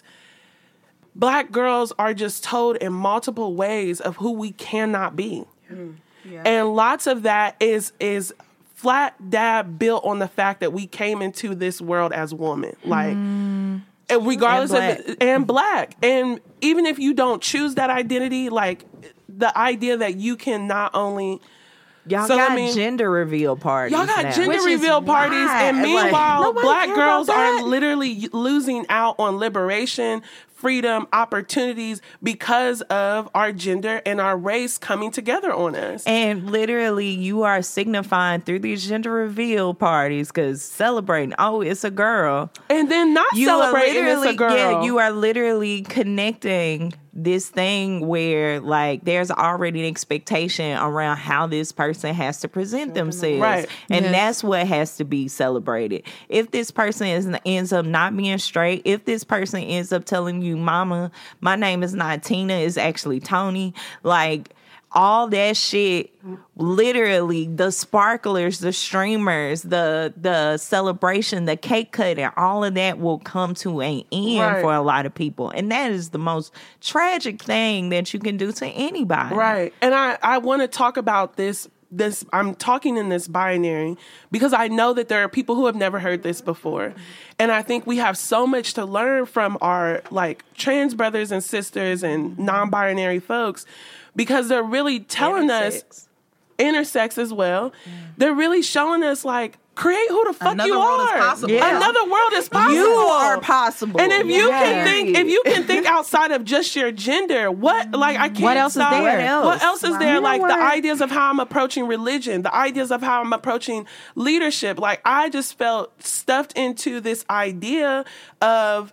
Black girls are just told in multiple ways of who we cannot be. Mm-hmm. Yeah. And lots of that is is flat dab built on the fact that we came into this world as women. Like, mm. and regardless and of it, and Black. And even if you don't choose that identity, like, the idea that you can not only... Y'all so, got I mean, gender reveal parties. Y'all got now. gender Which reveal parties, why? and meanwhile, like, Black girls are that. literally losing out on liberation, freedom, opportunities because of our gender and our race coming together on us. And literally, you are signifying through these gender reveal parties, because celebrating, oh, it's a girl. And then not you celebrating it's a girl. Yeah, you are literally connecting this thing where, like, there's already an expectation around how this person has to present themselves. Right. And yes. that's what has to be celebrated. If this person is, ends up not being straight, if this person ends up telling you, mama, my name is not Tina, it's actually Tony, like, all that shit, literally, the sparklers, the streamers, the the celebration, the cake cutting, all of that will come to an end right. for a lot of people. And that is the most tragic thing that you can do to anybody. Right. And I, I want to talk about this. This I'm talking in this binary because I know that there are people who have never heard this before. And I think we have so much to learn from our, like, trans brothers and sisters and non-binary folks, because they're really telling intersex. us, intersex as well, mm. they're really showing us, like, create who the fuck Another you world are. Is possible. Yeah. Another world is possible. You are possible. And if you yeah. can think, if you can think outside of just your gender, what, like, I can't What else stop. is there? What else, what else is right. there? You know Like, what? the ideas of how I'm approaching religion, the ideas of how I'm approaching leadership. Like, I just felt stuffed into this idea of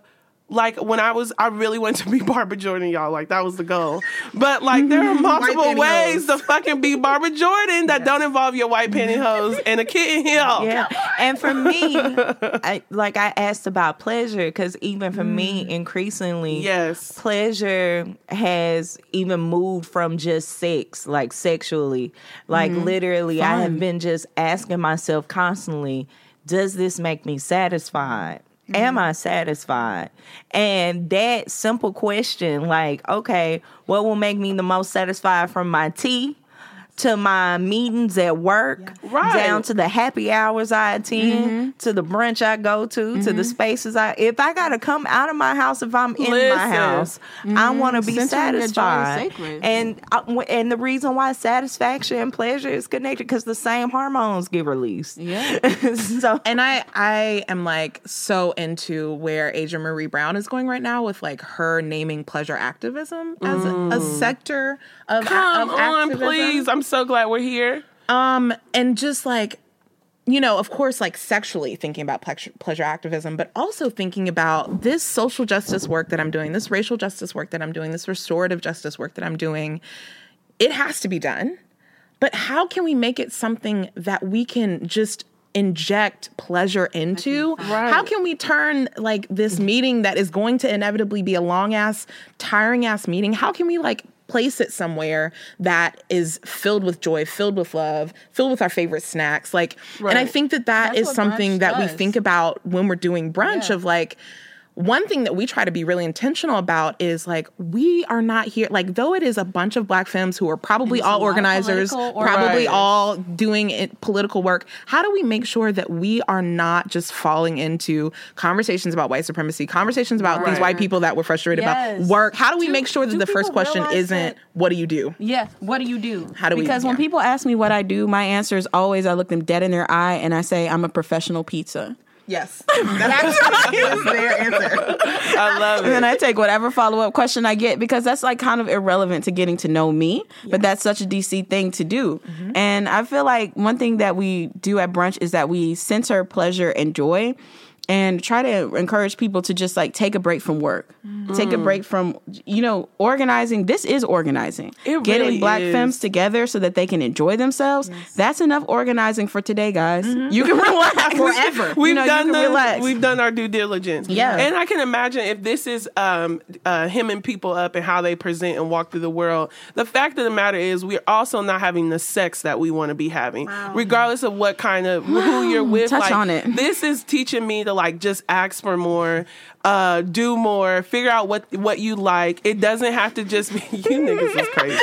like when I was, I really wanted to be Barbara Jordan, y'all. Like that was the goal. But like there are multiple ways to fucking be Barbara Jordan that don't involve your white pantyhose and a kitten heel. Yeah. And for me, I, like I asked about pleasure, because even for mm. me, increasingly, yes, pleasure has even moved from just sex, like sexually. Like mm. literally, Fun. I have been just asking myself constantly, does this make me satisfied? Mm-hmm. Am I satisfied? And that simple question, like, okay, what will make me the most satisfied from my tea to my meetings at work, yeah. right. down to the happy hours I attend, mm-hmm. to the brunch I go to, mm-hmm. to the spaces I... If I got to come out of my house, if I'm Listen. in my house, mm-hmm. I want to be Centering satisfied. And I, and the reason why satisfaction and pleasure is connected, because the same hormones get released. Yeah. so, and I, I am like so into where Aja Marie Brown is going right now with like her naming pleasure activism as mm. a, a sector of, Come of on, activism. please. I'm so glad we're here. Um, and just like, you know, of course, like sexually thinking about pleasure, pleasure activism, but also thinking about this social justice work that I'm doing, this racial justice work that I'm doing, this restorative justice work that I'm doing. It has to be done. But how can we make it something that we can just inject pleasure into? Right. How can we turn like this meeting that is going to inevitably be a long ass, tiring ass meeting? How can we like place it somewhere that is filled with joy, filled with love, filled with our favorite snacks? Like, right. and I think that that That's is what something brunch that does. we think about when we're doing brunch Yeah. of like, one thing that we try to be really intentional about is like, we are not here, like, though it is a bunch of Black femmes who are probably all organizers, probably right. all doing it, political work. How do we make sure that we are not just falling into conversations about white supremacy, conversations about Right. these white people that we're frustrated Yes. about work? How do we Do- make sure that do the first people question realize isn't, that- what do you do? Yeah, what do you do? How do we- Because when yeah. people ask me what I do, my answer is always I look them dead in their eye and I say I'm a professional pizza. Yes. That actually is their answer. I love And then it. I take whatever follow-up question I get, because that's like kind of irrelevant to getting to know me, but that's such a D C thing to do. Mm-hmm. And I feel like one thing that we do at brunch is that we center pleasure and joy and try to encourage people to just like take a break from work, Mm. take a break from, you know, organizing. This is organizing. It Getting really Black is. femmes together so that they can enjoy themselves. That's enough organizing for today, guys. Mm-hmm. You can relax forever. We've you know, done you can the, relax. we've done our due diligence. Yeah. And I can imagine if this is um, uh, hemming people up and how they present and walk through the world. The fact of the matter is we're also not having the sex that we want to be having, regardless of what kind of who you're with. Touch like, on it. This is teaching me to like just ask for more, uh, do more, figure out what what you like. It doesn't have to just be you niggas is crazy.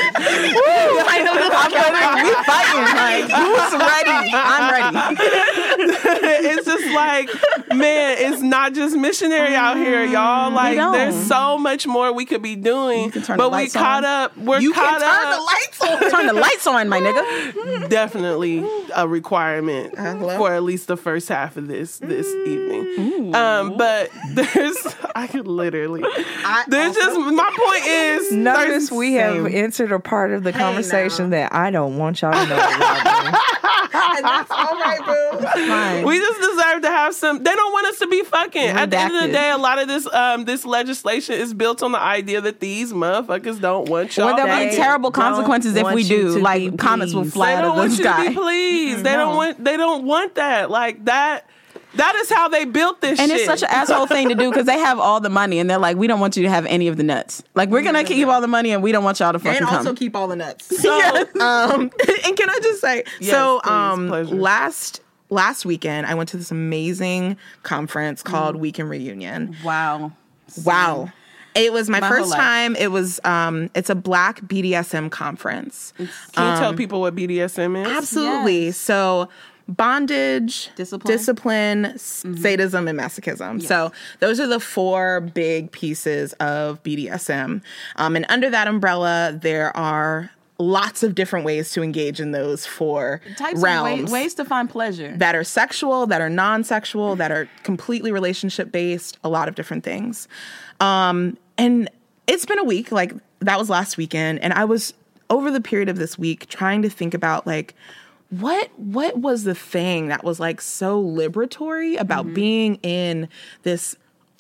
I know we fighting. Like, who's ready? I'm ready. It's just like, man, it's not just missionary out here, y'all. Like, don't. there's so much more we could be doing. can turn the But we lights caught on. up. We're You caught can turn up. the lights on. Turn the lights on, my nigga. Definitely a requirement for at least the first half of this this evening. Um, but there's, I could literally. There's just my point is. notice there's- we have same. entered a part of the conversation that I don't want y'all to know about me. And that's all right, boo. Fine. We just deserve to have some. They don't want us to be fucking. At the end of the Redacted. day, a lot of this um this legislation is built on the idea that these motherfuckers don't want y'all. Or there'll be They terrible don't consequences if want we you do. to be Like comments will pleased. fly They out don't of want the you to sky. be pleased. They don't want. They don't want that. Like that. That is how they built this And shit. it's such an asshole thing to do because they have all the money and they're like, we don't want you to have any of the nuts. Like, we're going to keep all the money and we don't want y'all to fucking And come. also keep all the nuts. So, um, and can I just say, Yes, so please, um, pleasure. last last weekend I went to this amazing conference called Weekend Reunion. Wow. Wow. It was my, My whole first life. time. It was um it's a Black B D S M conference. Can you tell people what B D S M is? Absolutely. Yes. So bondage, Discipline. discipline, s- sadism, and masochism. So those are the four big pieces of B D S M. Um, and under that umbrella, there are lots of different ways to engage in those four Types realms of way, ways to find pleasure. that are sexual, that are non-sexual, that are completely relationship-based, a lot of different things. Um, and it's been a week, like that was last weekend, and I was over the period of this week trying to think about like, what what was the thing that was like so liberatory about being in this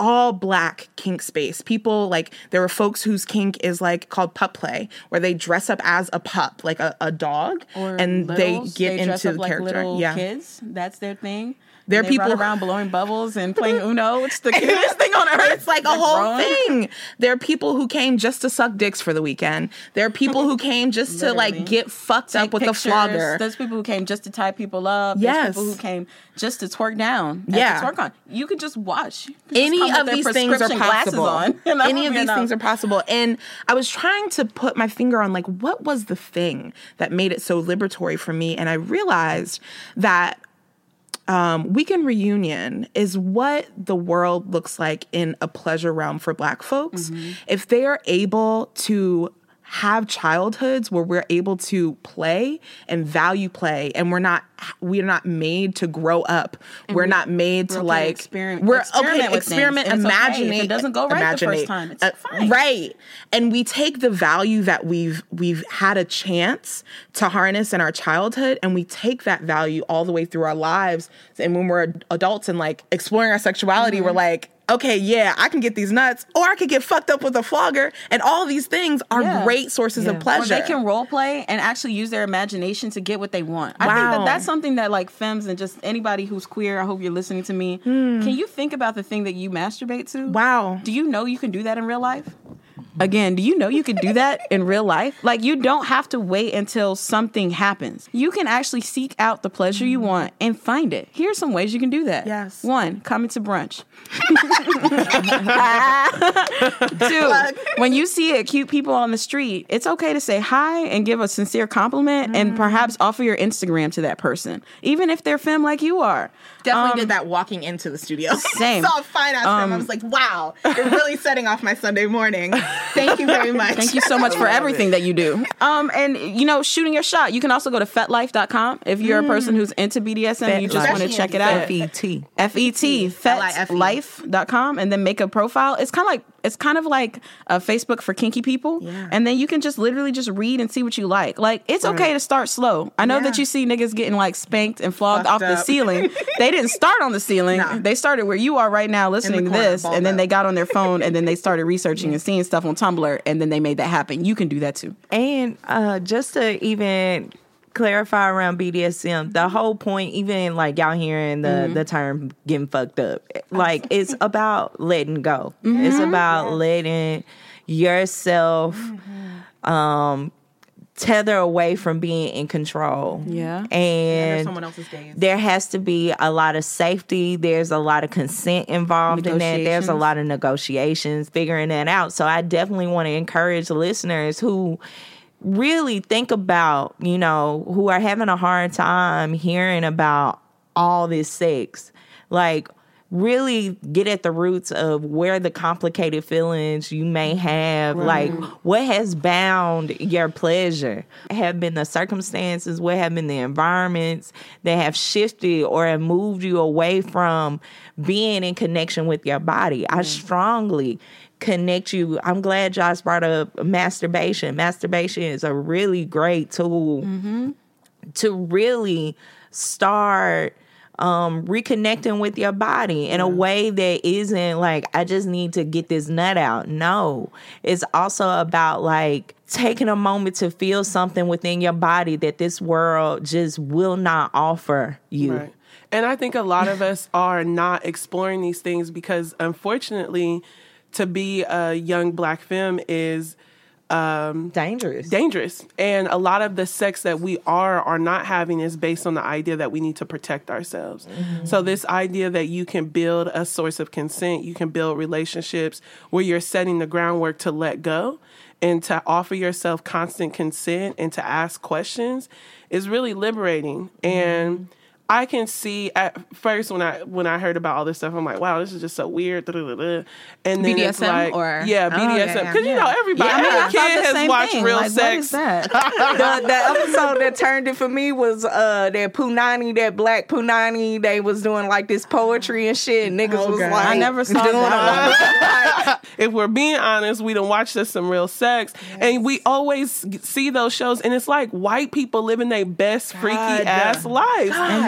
all black kink space. People like there were folks whose kink is like called pup play, where they dress up as a pup, like a, a dog, Or and littles, they get they dress into up the like character. little Yeah, kids. That's their thing. There are And they people run around blowing bubbles and playing Uno. It's the cutest thing on earth. it's like a whole grown. thing. There are people who came just to suck dicks for the weekend. There are people who came just to like Literally. get fucked Take up with a pictures. flogger. There's people who came just to tie people up. Yes. There's people who came just to twerk down. at Yeah. the twerk on. You could just watch. You could just Any come with of their these things are prescription glasses possible. on. You know? Any of You these know? things are possible. And I was trying to put my finger on like what was the thing that made it so liberatory for me, and I realized that um, Weekend Reunion is what the world looks like in a pleasure realm for Black folks. Mm-hmm. If they are able to have childhoods where we're able to play and value play, and we're not we're not made to grow up. And we're we- not made we're to okay like to experiment- we're experiment okay with experiment things, and it's okay imagine if it doesn't go right the first time. It's fine. Right. And we take the value that we've we've had a chance to harness in our childhood, and we take that value all the way through our lives. And when we're adults and like exploring our sexuality, Mm-hmm. we're like, okay, yeah, I can get these nuts, or I could get fucked up with a flogger. And all these things are Yeah. great sources of pleasure. Or they can role play and actually use their imagination to get what they want. I think Wow. that that's something that like femmes and just anybody who's queer, I hope you're listening to me. Can you think about the thing that you masturbate to? Wow. Do you know you can do that in real life? Again, do you know you can do that in real life? Like, you don't have to wait until something happens. You can actually seek out the pleasure you want and find it. Here's some ways you can do that. Yes. One, coming to brunch. Two, when you see a cute people on the street, it's okay to say hi and give a sincere compliment and perhaps offer your Instagram to that person, even if they're femme like you are. Definitely Um, did that walking into the studio. Same. Saw a fine ass Um, film. I was like, wow, you're really setting off my Sunday morning. Thank you very much. Thank you so much for everything that you do. Um, and you know, shooting your shot. You can also go to fet life dot com if you're a person who's into B D S M and you just Fet want to Life. check it out. F E T. F E T, fet life dot com, and then make a profile. It's kind of like it's kind of like a Facebook for kinky people. Yeah. And then you can just literally just read and see what you like. Like, it's okay to start slow. I know Yeah. that you see niggas getting like spanked and flogged Fucked off the up. ceiling. They didn't start on the ceiling. Nah. They started where you are right now listening to corner, this, balled and then up. they got on their phone and then they started researching and seeing stuff on Tumblr, and then they made that happen. You can do that too. And uh, just to even clarify around B D S M, the whole point, even like y'all hearing the, Mm-hmm. the term getting fucked up, like it's about letting go. Mm-hmm. It's about letting yourself Mm-hmm. um, tether away from being in control. Yeah. And someone else's days. there has to be a lot of safety. There's a lot of consent involved in that. There's a Negotiations. lot of negotiations, figuring that out. So I definitely want to encourage listeners who really think about, you know, who are having a hard time hearing about all this sex. Like, really get at the roots of where the complicated feelings you may have, like what has bound your pleasure. Have been the circumstances, what have been the environments that have shifted or have moved you away from being in connection with your body. I strongly connect you. I'm glad Josh brought up masturbation. Masturbation is a really great tool to really start um, reconnecting with your body in a way that isn't like, I just need to get this nut out. No, it's also about like taking a moment to feel something within your body that this world just will not offer you. Right. And I think a lot of us are not exploring these things because, unfortunately, to be a young Black femme is um, dangerous. Dangerous. And a lot of the sex that we are are not having is based on the idea that we need to protect ourselves. Mm-hmm. So this idea that you can build a source of consent, you can build relationships where you're setting the groundwork to let go and to offer yourself constant consent and to ask questions is really liberating. Mm-hmm. And I can see at first when I when I heard about all this stuff, I'm like, wow, this is just so weird. Da, da, da, da. And then B D S M it's like, or yeah, B D S M, because oh, yeah, you know everybody, Yeah, I mean, I every thought kid the has same watched thing. real Like, sex. what is that? the, the episode that turned it for me was uh that Punani, that Black Punani. They was doing like this poetry and shit. And niggas Oh, was God. like, I never saw doing that all- If we're being honest, we done watched us some real sex, and we always see those shows, and it's like white people living their best freaky God. ass lives. And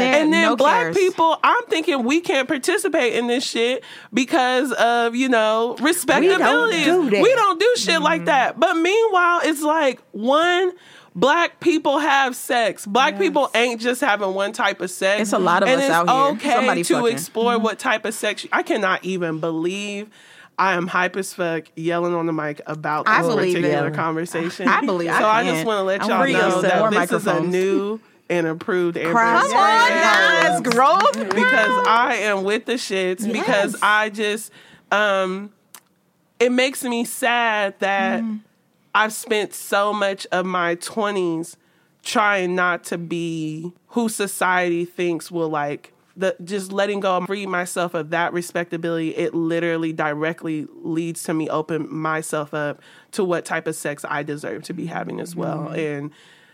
there, And then no black cares. people, I'm thinking we can't participate in this shit because of, you know, respectability. do that. We don't do shit like that. But meanwhile, it's like, one, black people have sex. Black people ain't just having one type of sex. It's a lot of and us it's out here. okay Somebody to fucking. explore what type of sex. I cannot even believe I am hype as fuck yelling on the mic about I this believe particular it. I I believe So I I just can. want to let I'm y'all free know yourself. that More this is a microphones. new and improved Amber Come Rose on, yes, growth. because I am with the shits because I just um it makes me sad that I've spent so much of my twenties trying not to be who society thinks will like the just letting go and free myself of that respectability. It literally directly leads to me open myself up to what type of sex I deserve to be having as well. And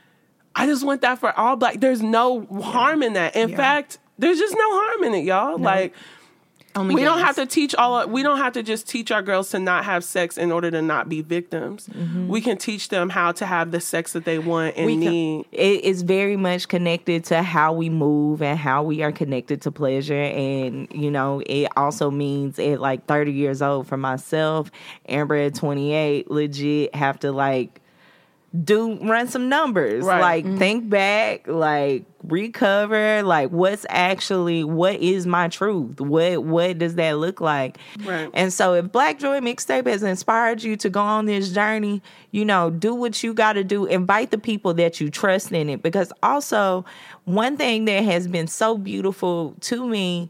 I just want that for all black. There's no harm in that. In fact, there's just no harm in it, y'all. Like Only we don't gays. have to teach all. We don't have to just teach our girls to not have sex in order to not be victims. We can teach them how to have the sex that they want and We can- need. it is very much connected to how we move and how we are connected to pleasure. And, you know, it also means at like thirty years old for myself, Amber at twenty-eight, legit have to like do run some numbers. Right. Like think back, like recover, like what's actually what is my truth? What what does that look like? Right. And so if Black Joy Mixtape has inspired you to go on this journey, you know, do what you got to do. Invite the people that you trust in it. Because also one thing that has been so beautiful to me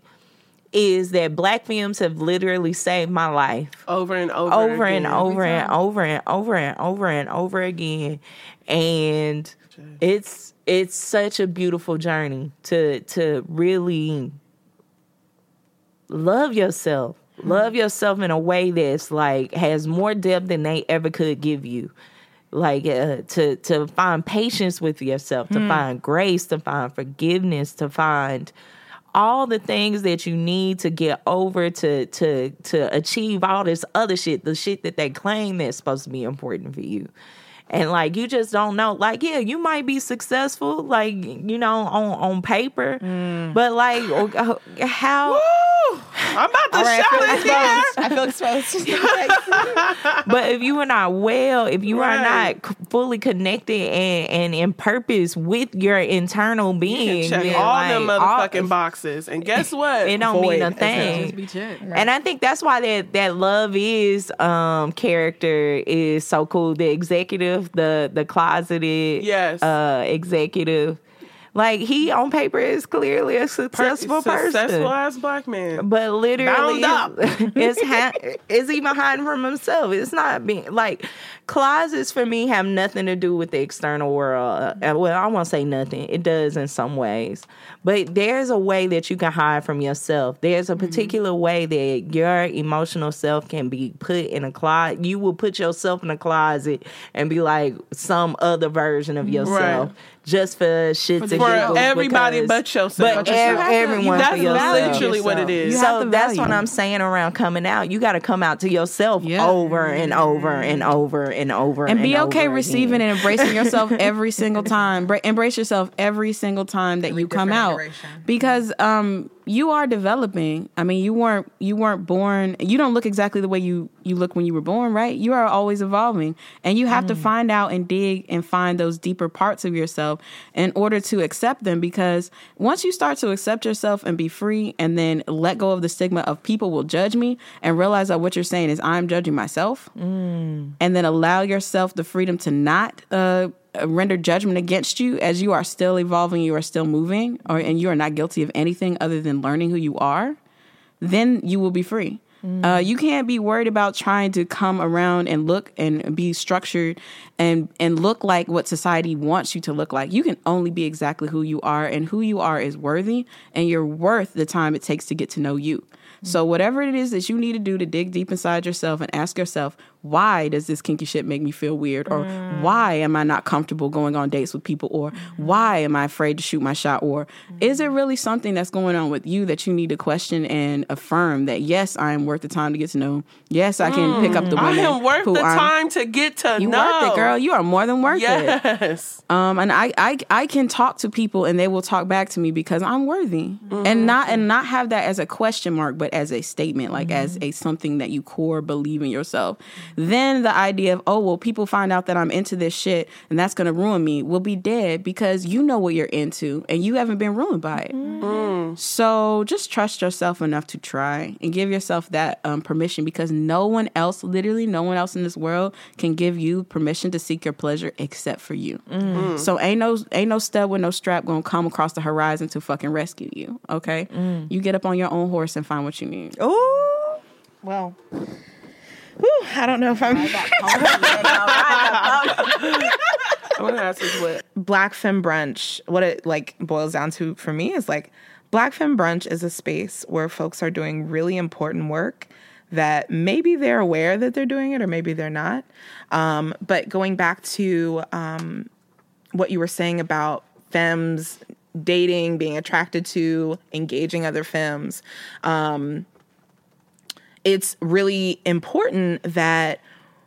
is that black films have literally saved my life Over and over, over and again. over and over and over and over and over again. And it's it's such a beautiful journey to to really love yourself. Love yourself in a way that's like has more depth than they ever could give you. Like uh, to to find patience with yourself, to find grace, to find forgiveness, to find all the things that you need to get over to to to achieve all this other shit, the shit that they claim that's supposed to be important for you. And like you just don't know. Like, yeah, you might be successful, like, you know, on, on paper. But like uh, how Woo! I'm about to All right, shout I it feel here. exposed. I feel exposed. but if you are not well, if you Right. are not c- fully connected and, and in purpose with your internal being, Check then, all like, them motherfucking boxes. And guess what? it don't mean a Void. thing. Be checked. And I think that's why that that Love Is um character is so cool. The executive, the the closeted Yes. uh executive. Like he on paper is clearly a successful person. Successful ass black man. But literally, Bound up. it's, it's, ha- it's even hiding from himself. It's not being like closets for me have nothing to do with the external world. Uh, well, I won't say nothing. It does in some ways, but there's a way that you can hide from yourself. There's a particular way that your emotional self can be put in a closet. You will put yourself in a closet and be like some other version of yourself. Right. Just for shits and For giggles. everybody because- but yourself. But But ev- you have to- everyone That's for yourself. literally what it is. You have So to that's value. what I'm saying around coming out. You got to come out to yourself Yeah. over and over and over and over and be okay over receiving again. and embracing yourself every single time. Bra- embrace yourself every single time that you come different out, iteration. because um, you are developing. I mean, you weren't you weren't born. You don't look exactly the way you you look when you were born, right? You are always evolving, and you have to find out and dig and find those deeper parts of yourself in order to accept them. Because once you start to accept yourself and be free, and then let go of the stigma of people will judge me, and realize that what you're saying is I'm judging myself, and then allow yourself the freedom to not uh, render judgment against you as you are still evolving, you are still moving, or and you are not guilty of anything other than learning who you are, then you will be free. Uh, you can't be worried about trying to come around and look and be structured and and look like what society wants you to look like. You can only be exactly who you are, and who you are is worthy, and you're worth the time it takes to get to know you. So whatever it is that you need to do to dig deep inside yourself and ask yourself, why does this kinky shit make me feel weird? Or mm. why am I not comfortable going on dates with people? Or mm-hmm. why am I afraid to shoot my shot? Or mm-hmm. is it really something that's going on with you that you need to question and affirm that, yes, I am worth the time to get to know. Yes, I can mm. pick up the women. I am worth who the I'm, time to get to you know. You worth it, girl. You are more than worth yes. it. Yes. Um, and I, I, I can talk to people and they will talk back to me because I'm worthy. Mm-hmm. And not and not have that as a question mark, but as a statement, like mm-hmm. as a something that you core believe in yourself. Then the idea of, oh, well, people find out that I'm into this shit and that's going to ruin me will be dead because you know what you're into and you haven't been ruined by it. Mm-hmm. So just trust yourself enough to try and give yourself that um, permission because no one else, literally no one else in this world can give you permission to seek your pleasure except for you. Mm-hmm. So ain't no ain't no stud with no strap going to come across the horizon to fucking rescue you, okay? Mm. You get up on your own horse and find what you need. Oh, well... Whew, I don't know if I'm. I'm gonna ask this: what Black Femme Brunch? What it like boils down to for me is like Black Femme Brunch is a space where folks are doing really important work that maybe they're aware that they're doing it or maybe they're not. Um, but going back to um, what you were saying about femmes dating, being attracted to, engaging other femmes. Um, It's really important that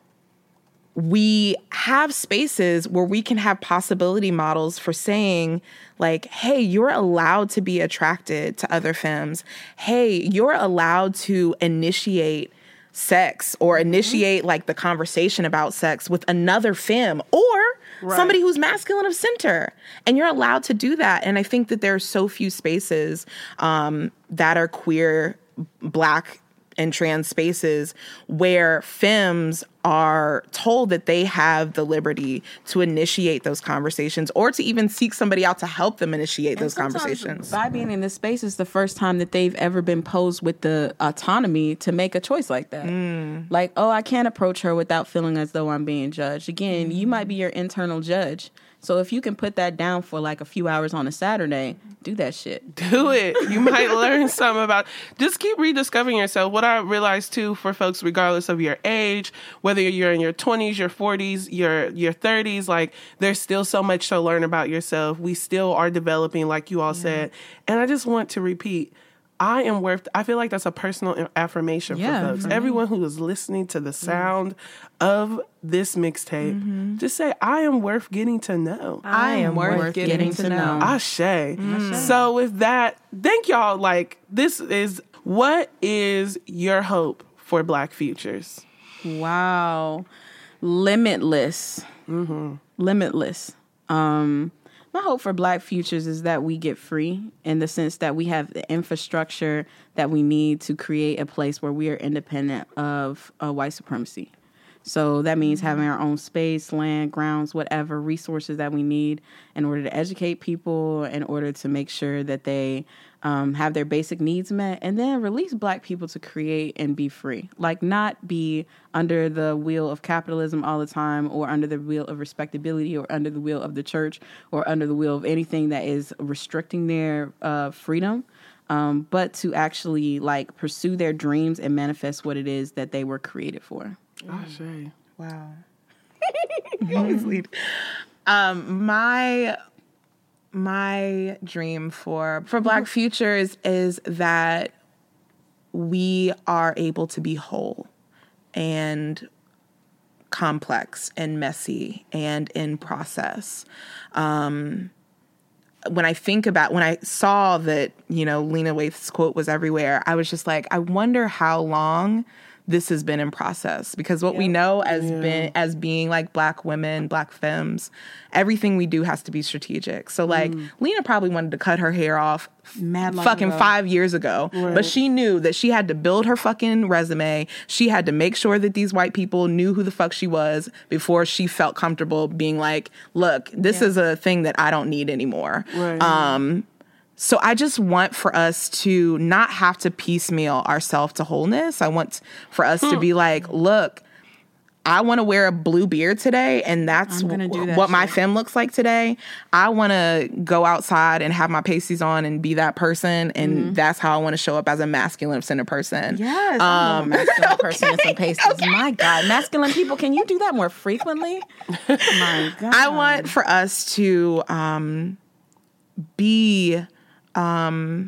we have spaces where we can have possibility models for saying, like, hey, you're allowed to be attracted to other femmes. Hey, you're allowed to initiate sex or initiate, mm-hmm. like, the conversation about sex with another femme or right. somebody who's masculine of center. And you're allowed to do that. And I think that there are so few spaces um, that are queer, Black, and trans spaces where femmes are told that they have the liberty to initiate those conversations or to even seek somebody out to help them initiate and those conversations. By being in this space is the first time that they've ever been posed with the autonomy to make a choice like that. Mm. Like, oh, I can't approach her without feeling as though I'm being judged. Again, mm. you might be your internal judge. So if you can put that down for like a few hours on a Saturday, do that shit. Do it. You might learn something about, just keep rediscovering yourself. What I realized too for folks, regardless of your age, whether you're in your twenties, your forties, your, your thirties, like there's still so much to learn about yourself. We still are developing, like you all yeah. said. And I just want to repeat, I am worth, I feel like that's a personal affirmation yeah, for folks. For Everyone who is listening to the sound mm-hmm. of this mixtape, mm-hmm. just say, I am worth getting to know. I, I am worth, worth getting, getting to know. Ashe. Mm. So with that, thank y'all. Like, this is, what is your hope for Black futures? Wow. Limitless. Mm-hmm. Limitless. Um... My hope for Black futures is that we get free in the sense that we have the infrastructure that we need to create a place where we are independent of uh, white supremacy. So that means having our own space, land, grounds, whatever resources that we need in order to educate people, in order to make sure that they um, have their basic needs met, and then release Black people to create and be free. Like, not be under the wheel of capitalism all the time, or under the wheel of respectability, or under the wheel of the church, or under the wheel of anything that is restricting their uh, freedom. Um, but to actually like pursue their dreams and manifest what it is that they were created for. Ashe. Wow. You always lead. Um, my my dream for for Black futures is that we are able to be whole and complex and messy and in process. Um, when I think about, when I saw that, you know, Lena Waithe's quote was everywhere, I was just like, I wonder how long this has been in process, because what yeah. we know as yeah. been as being like Black women, Black femmes, everything we do has to be strategic. So like mm. Lena probably wanted to cut her hair off Mad fucking ago. five years ago, right. but she knew that she had to build her fucking resume. She had to make sure that these white people knew who the fuck she was before she felt comfortable being like, look, this yeah. is a thing that I don't need anymore. Right. Um, So I just want for us to not have to piecemeal ourselves to wholeness. I want for us hmm. to be like, look, I want to wear a blue beard today, and that's I'm gonna do that what my shit. femme looks like today. I want to go outside and have my pasties on and be that person, and Mm-hmm. that's how I want to show up as a masculine centered person. Yes, I love a masculine person and some pasties. okay. My God, masculine people, can you do that more frequently? My God, I want for us to um, be, um,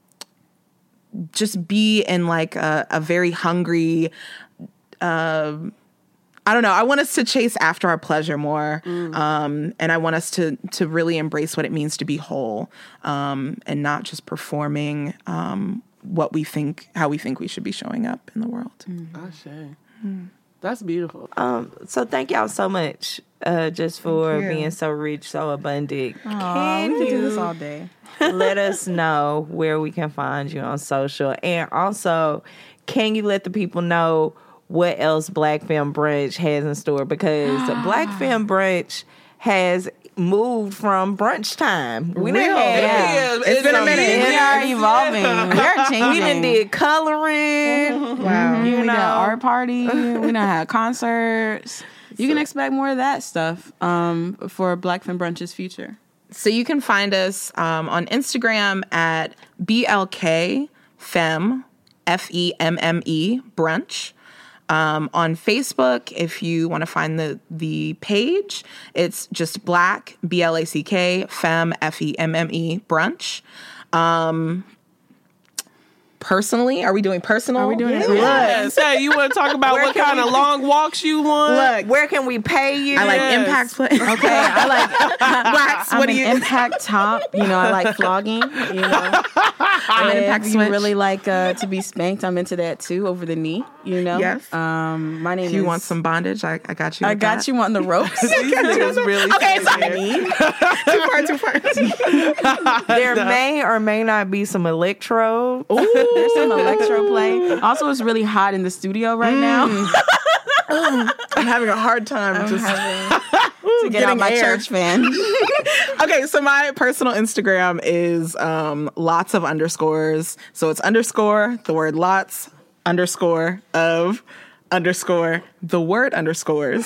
just be in like a, a very hungry. Uh, I don't know. I want us to chase after our pleasure more, Mm. um, and I want us to to really embrace what it means to be whole, um, and not just performing um, what we think, how we think we should be showing up in the world. Ashe. That's beautiful. Um, so thank y'all so much, uh, just for being so rich, so abundant. Aw, Can we could do this you all day. let us know where we can find you on social, and also, can you let the people know what else Black Femme Brunch has in store? Because Black Femme Brunch has moved from brunch time. We done Real? had, Yeah. It's been a minute. We are evolving. We're changing. we done did coloring. Wow. You we know, done art party. We done had concerts. You can expect more of that stuff um, for Black Femme Brunch's future. So you can find us um, on Instagram at B L K Femme, F E M M E, Brunch. Um, on Facebook, if you want to find the the page, it's just Black, B L A C K, Femme, F E M M E, Brunch. Um, personally, are we doing personal? Are we doing it? Yeah. Say, you want to talk about Where what can kind of we- long walks you want? Look, where can we pay you? I like Yes. impact play. Okay, I like Wax, I'm what do an you impact top. You know, I like flogging. You know, I'm an if impact you switch. really like uh, to be spanked, I'm into that too, over the knee. You know, Yes. Um, my name If you is. want some bondage, I, I got you. I with got that. you on the ropes. These niggas really Okay, serious. sorry. too far, too far. There may or may not be some electro. There's some electro play. Also, it's really hot in the studio right now. I'm having a hard time just to get out getting my air. church fan. Okay, so my personal Instagram is um, lots of underscores. So it's underscore, the word lots, underscore of, underscore, the word underscores.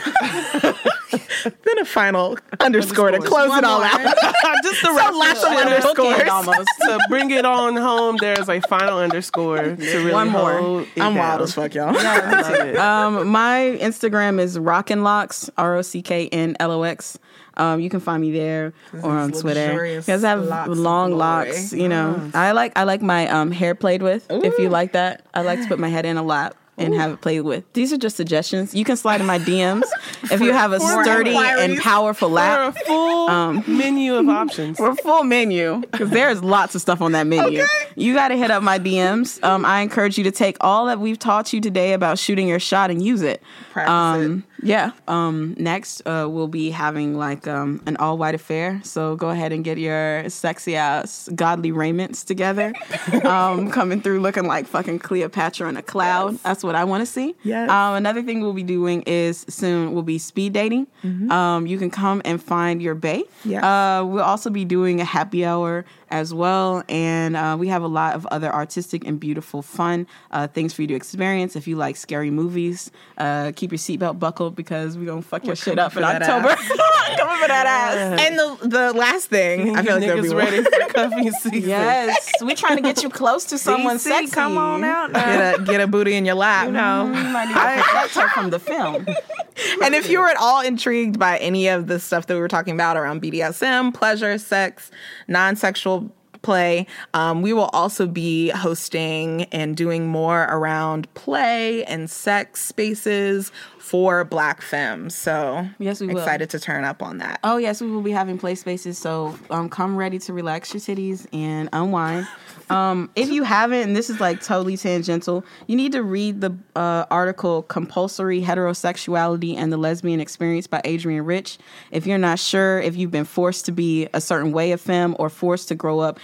Then a final underscore to close it all out. Just the So rest lots of of it. underscores. Almost. To bring it on home, there's a final underscore to really One more. hold it I'm wild down. as fuck, y'all. I love it. Um, my Instagram is Rockin' Locks, R O C K N L O X. Um, you can find me there or on Twitter luxurious because I have locks of long glory. locks. You know, I like I like my um, hair played with. If you like that, I like to put my head in a lap and have it played with. These are just suggestions. You can slide in my D Ms if you have a for sturdy and inquiries. powerful For a lap. full menu of options. For a full menu, because there's lots of stuff on that menu. You got to hit up my D Ms. Um, I encourage you to take all that we've taught you today about shooting your shot and use it. Practice um, Yeah. Um, next, uh, we'll be having like um, an all-white affair. So go ahead and get your sexy ass godly raiments together. um, coming through looking like fucking Cleopatra in a cloud. Yes. That's what I want to see. Yes. Um, another thing we'll be doing is soon we'll be speed dating. Um, you can come and find your bae. Yes. Uh, we'll also be doing a happy hour as well. And uh, we have a lot of other artistic and beautiful fun uh, things for you to experience. If you like scary movies, uh, keep your seatbelt buckled because we're going to fuck your shit up in that October. Coming for that ass. And the the last thing, I feel like there'll be niggas one. ready for cuffing season. Yes. We're trying to get you close to someone D C, sexy. come on out now. Get a, get a booty in your lap. You know, You might need to protect her from the film. And if you were at all intrigued by any of the stuff that we were talking about around B D S M, pleasure, sex, non-sexual play, um, we will also be hosting and doing more around play and sex spaces for Black femmes. So Yes, we will. excited to turn up on that. Oh, yes, we will be having play spaces. So um, come ready to relax your titties and unwind. Um, if you haven't, and this is like totally tangential, you need to read the uh, article Compulsory Heterosexuality and the Lesbian Experience by Adrienne Rich. If you're not sure if you've been forced to be a certain way of femme or forced to grow up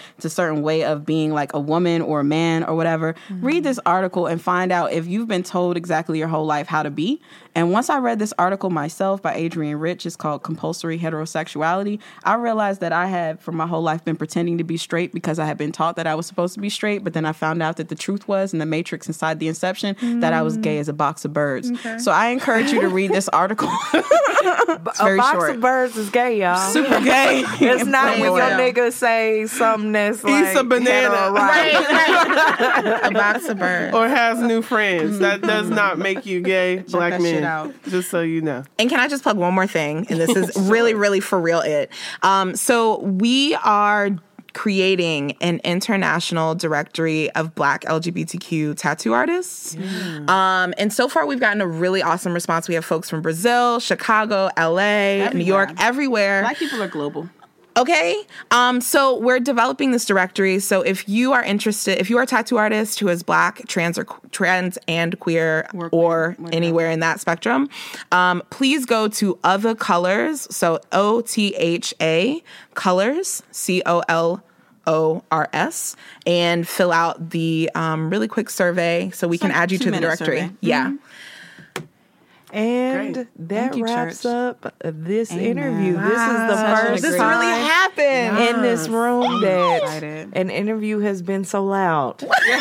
it's a certain way of being like a woman or a man or whatever. Mm-hmm. Read this article and find out if you've been told exactly your whole life how to be. And once I read this article myself by Adrienne Rich, it's called Compulsory Heterosexuality, I realized that I had for my whole life been pretending to be straight because I had been taught that I was supposed to be straight, but then I found out that the truth was in the Matrix inside the Inception mm. that I was gay as a box of birds. Okay. So I encourage you to read this article. It's very a box short. of birds is gay, y'all. Super gay. It's not when your nigga say something that's like eats a banana, right? right. A box of birds, or has new friends. That does not make you gay, Check black that men. Shit out. Just so you know. And can I just plug one more thing? And this is really, really for real. It. Um, so we are creating an international directory of Black L G B T Q tattoo artists. Yeah. Um, and so far, we've gotten a really awesome response. We have folks from Brazil, Chicago, L A, everywhere. New York, everywhere. Black people are global. Okay. Um, so we're developing this directory. So if you are interested, if you are a tattoo artist who is Black, trans, or trans and queer, Work or with, anywhere in that spectrum, um, please go to Otha Colors. So O T H A Colors, C O L O R S, and fill out the um, really quick survey so we it's can like add you to the directory. Survey. Yeah. Mm-hmm. And Great. that you, wraps church. up this Amen. interview. Wow. This is the Such first This time really happened. in this room that excited. an interview has been so loud.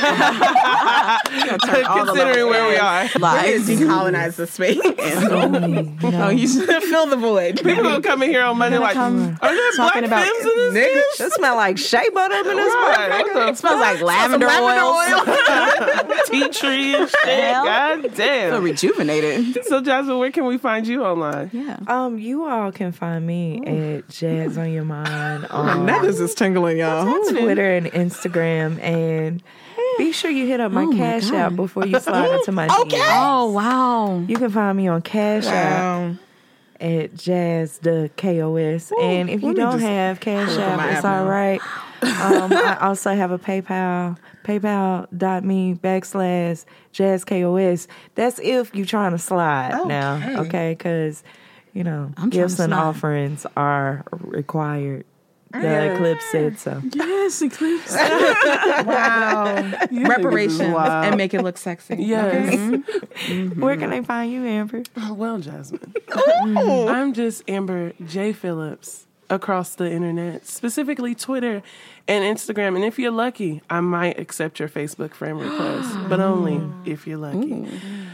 Considering where we are. Live. Decolonize the space. So many, you know. Oh, you should fill the void. People will come in here on Monday like, come are there black talking about femmes in this bitch? It smell like shea butter up in this Right. motherfucker. What the It smells like lavender, lavender oil. tea tree and shit. God Feel damn. rejuvenated. So, Jasmine, where can we find you online? Yeah. Um, you all can find me at Jazz on Your Mind on Nethers is tingling, y'all. Twitter and Instagram, and be sure you hit up my Oh my Cash God. App before you slide into my Okay. D Ms. Oh, wow. You can find me on Cash App Wow. at Jazz the K O S. And if you let me don't just have Cash pull up App, my it's app all now. right. Um, I also have a PayPal, paypal.me backslash Jazz K O S. That's if you're trying to slide Okay. now, okay? Because, you know, I'm trying gifts to and slide. offerings are required. The Eclipse said so. Yes, Eclipse. Wow. Reparations wild. and make it look sexy. Yes. Mm-hmm. Where can they find you, Amber? Oh, well, Jasmine. I'm just Amber J. Phillips across the internet, specifically Twitter and Instagram. And if you're lucky, I might accept your Facebook friend request, but only if you're lucky.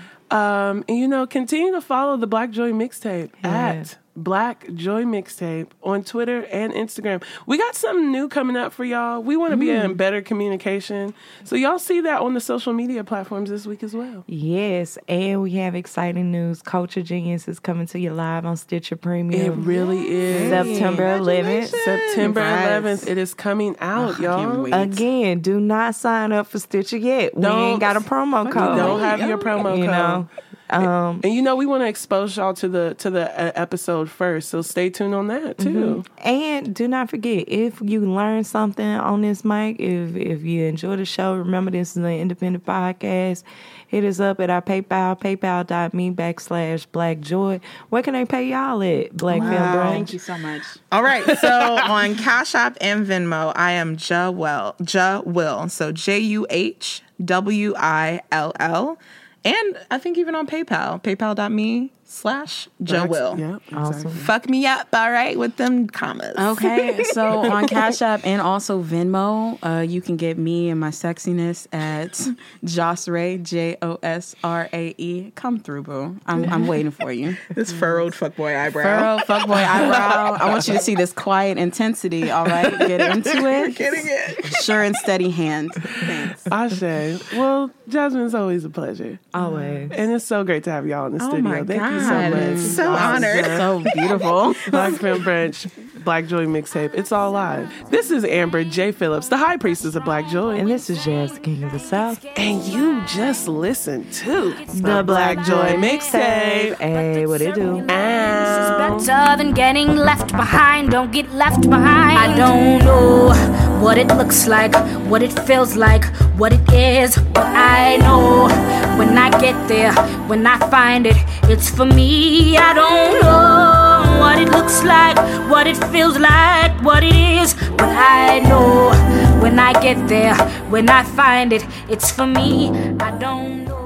Um, and, you know, continue to follow the Black Joy Mixtape Yeah. at Black Joy Mixtape on Twitter and Instagram. We got something new coming up for y'all. We want to be in better communication. So y'all see that on the social media platforms this week as well. Yes, and we have exciting news. Culture Genius is coming to you live on Stitcher It Premium. really is. September eleventh. September Congrats. eleventh. It is coming out, can't y'all. wait. Again, do not sign up for Stitcher yet. We Don't- ain't got a promo We code. don't have your promo you code. know. Um, And you know we want to expose y'all to the to the uh, episode first, so stay tuned on that too. and do not forget, if you learn something on this mic, if if you enjoy the show, remember this is an independent podcast. Hit us up at our PayPal, paypal.me backslash Black Joy. Where can they pay y'all at? Black Film Brunch. Thank you so much. All right. So on Cash App and Venmo, I am Ja Well, Ja Will. So J U H W I L L. And I think even on PayPal, paypal.me slash Ja Will. Yeah, Awesome. Fuck me up, all right, with them commas. Okay, so on Cash App and also Venmo, uh, you can get me and my sexiness at Josrae, J O S R A E. Come through, boo. I'm, I'm waiting for you. This furrowed fuckboy eyebrow. Furrow, fuckboy eyebrow. I want you to see this quiet intensity, all right? Get into it. Getting it. Sure and steady hand. Thanks. Ashe. Well, Jasmine, it's always a pleasure. Always. And it's so great to have y'all in the Oh studio. my Thank you God. so much. So honored. So beautiful. Black Film Brunch, Black Joy Mixtape. It's all live. This is Amber J. Phillips, the High Priestess of Black Joy. And this is Jazz, the King of the South. And you just listened to The Black Joy Mixtape. Hey, what it do? Better than getting left behind. Don't get left behind. I don't know what it looks like, what it feels like, what it is, but I know when I get there, when I find it, it's for me. I don't know what it looks like, what it feels like, what it is, but I know when I get there, when I find it, it's for me. I don't know.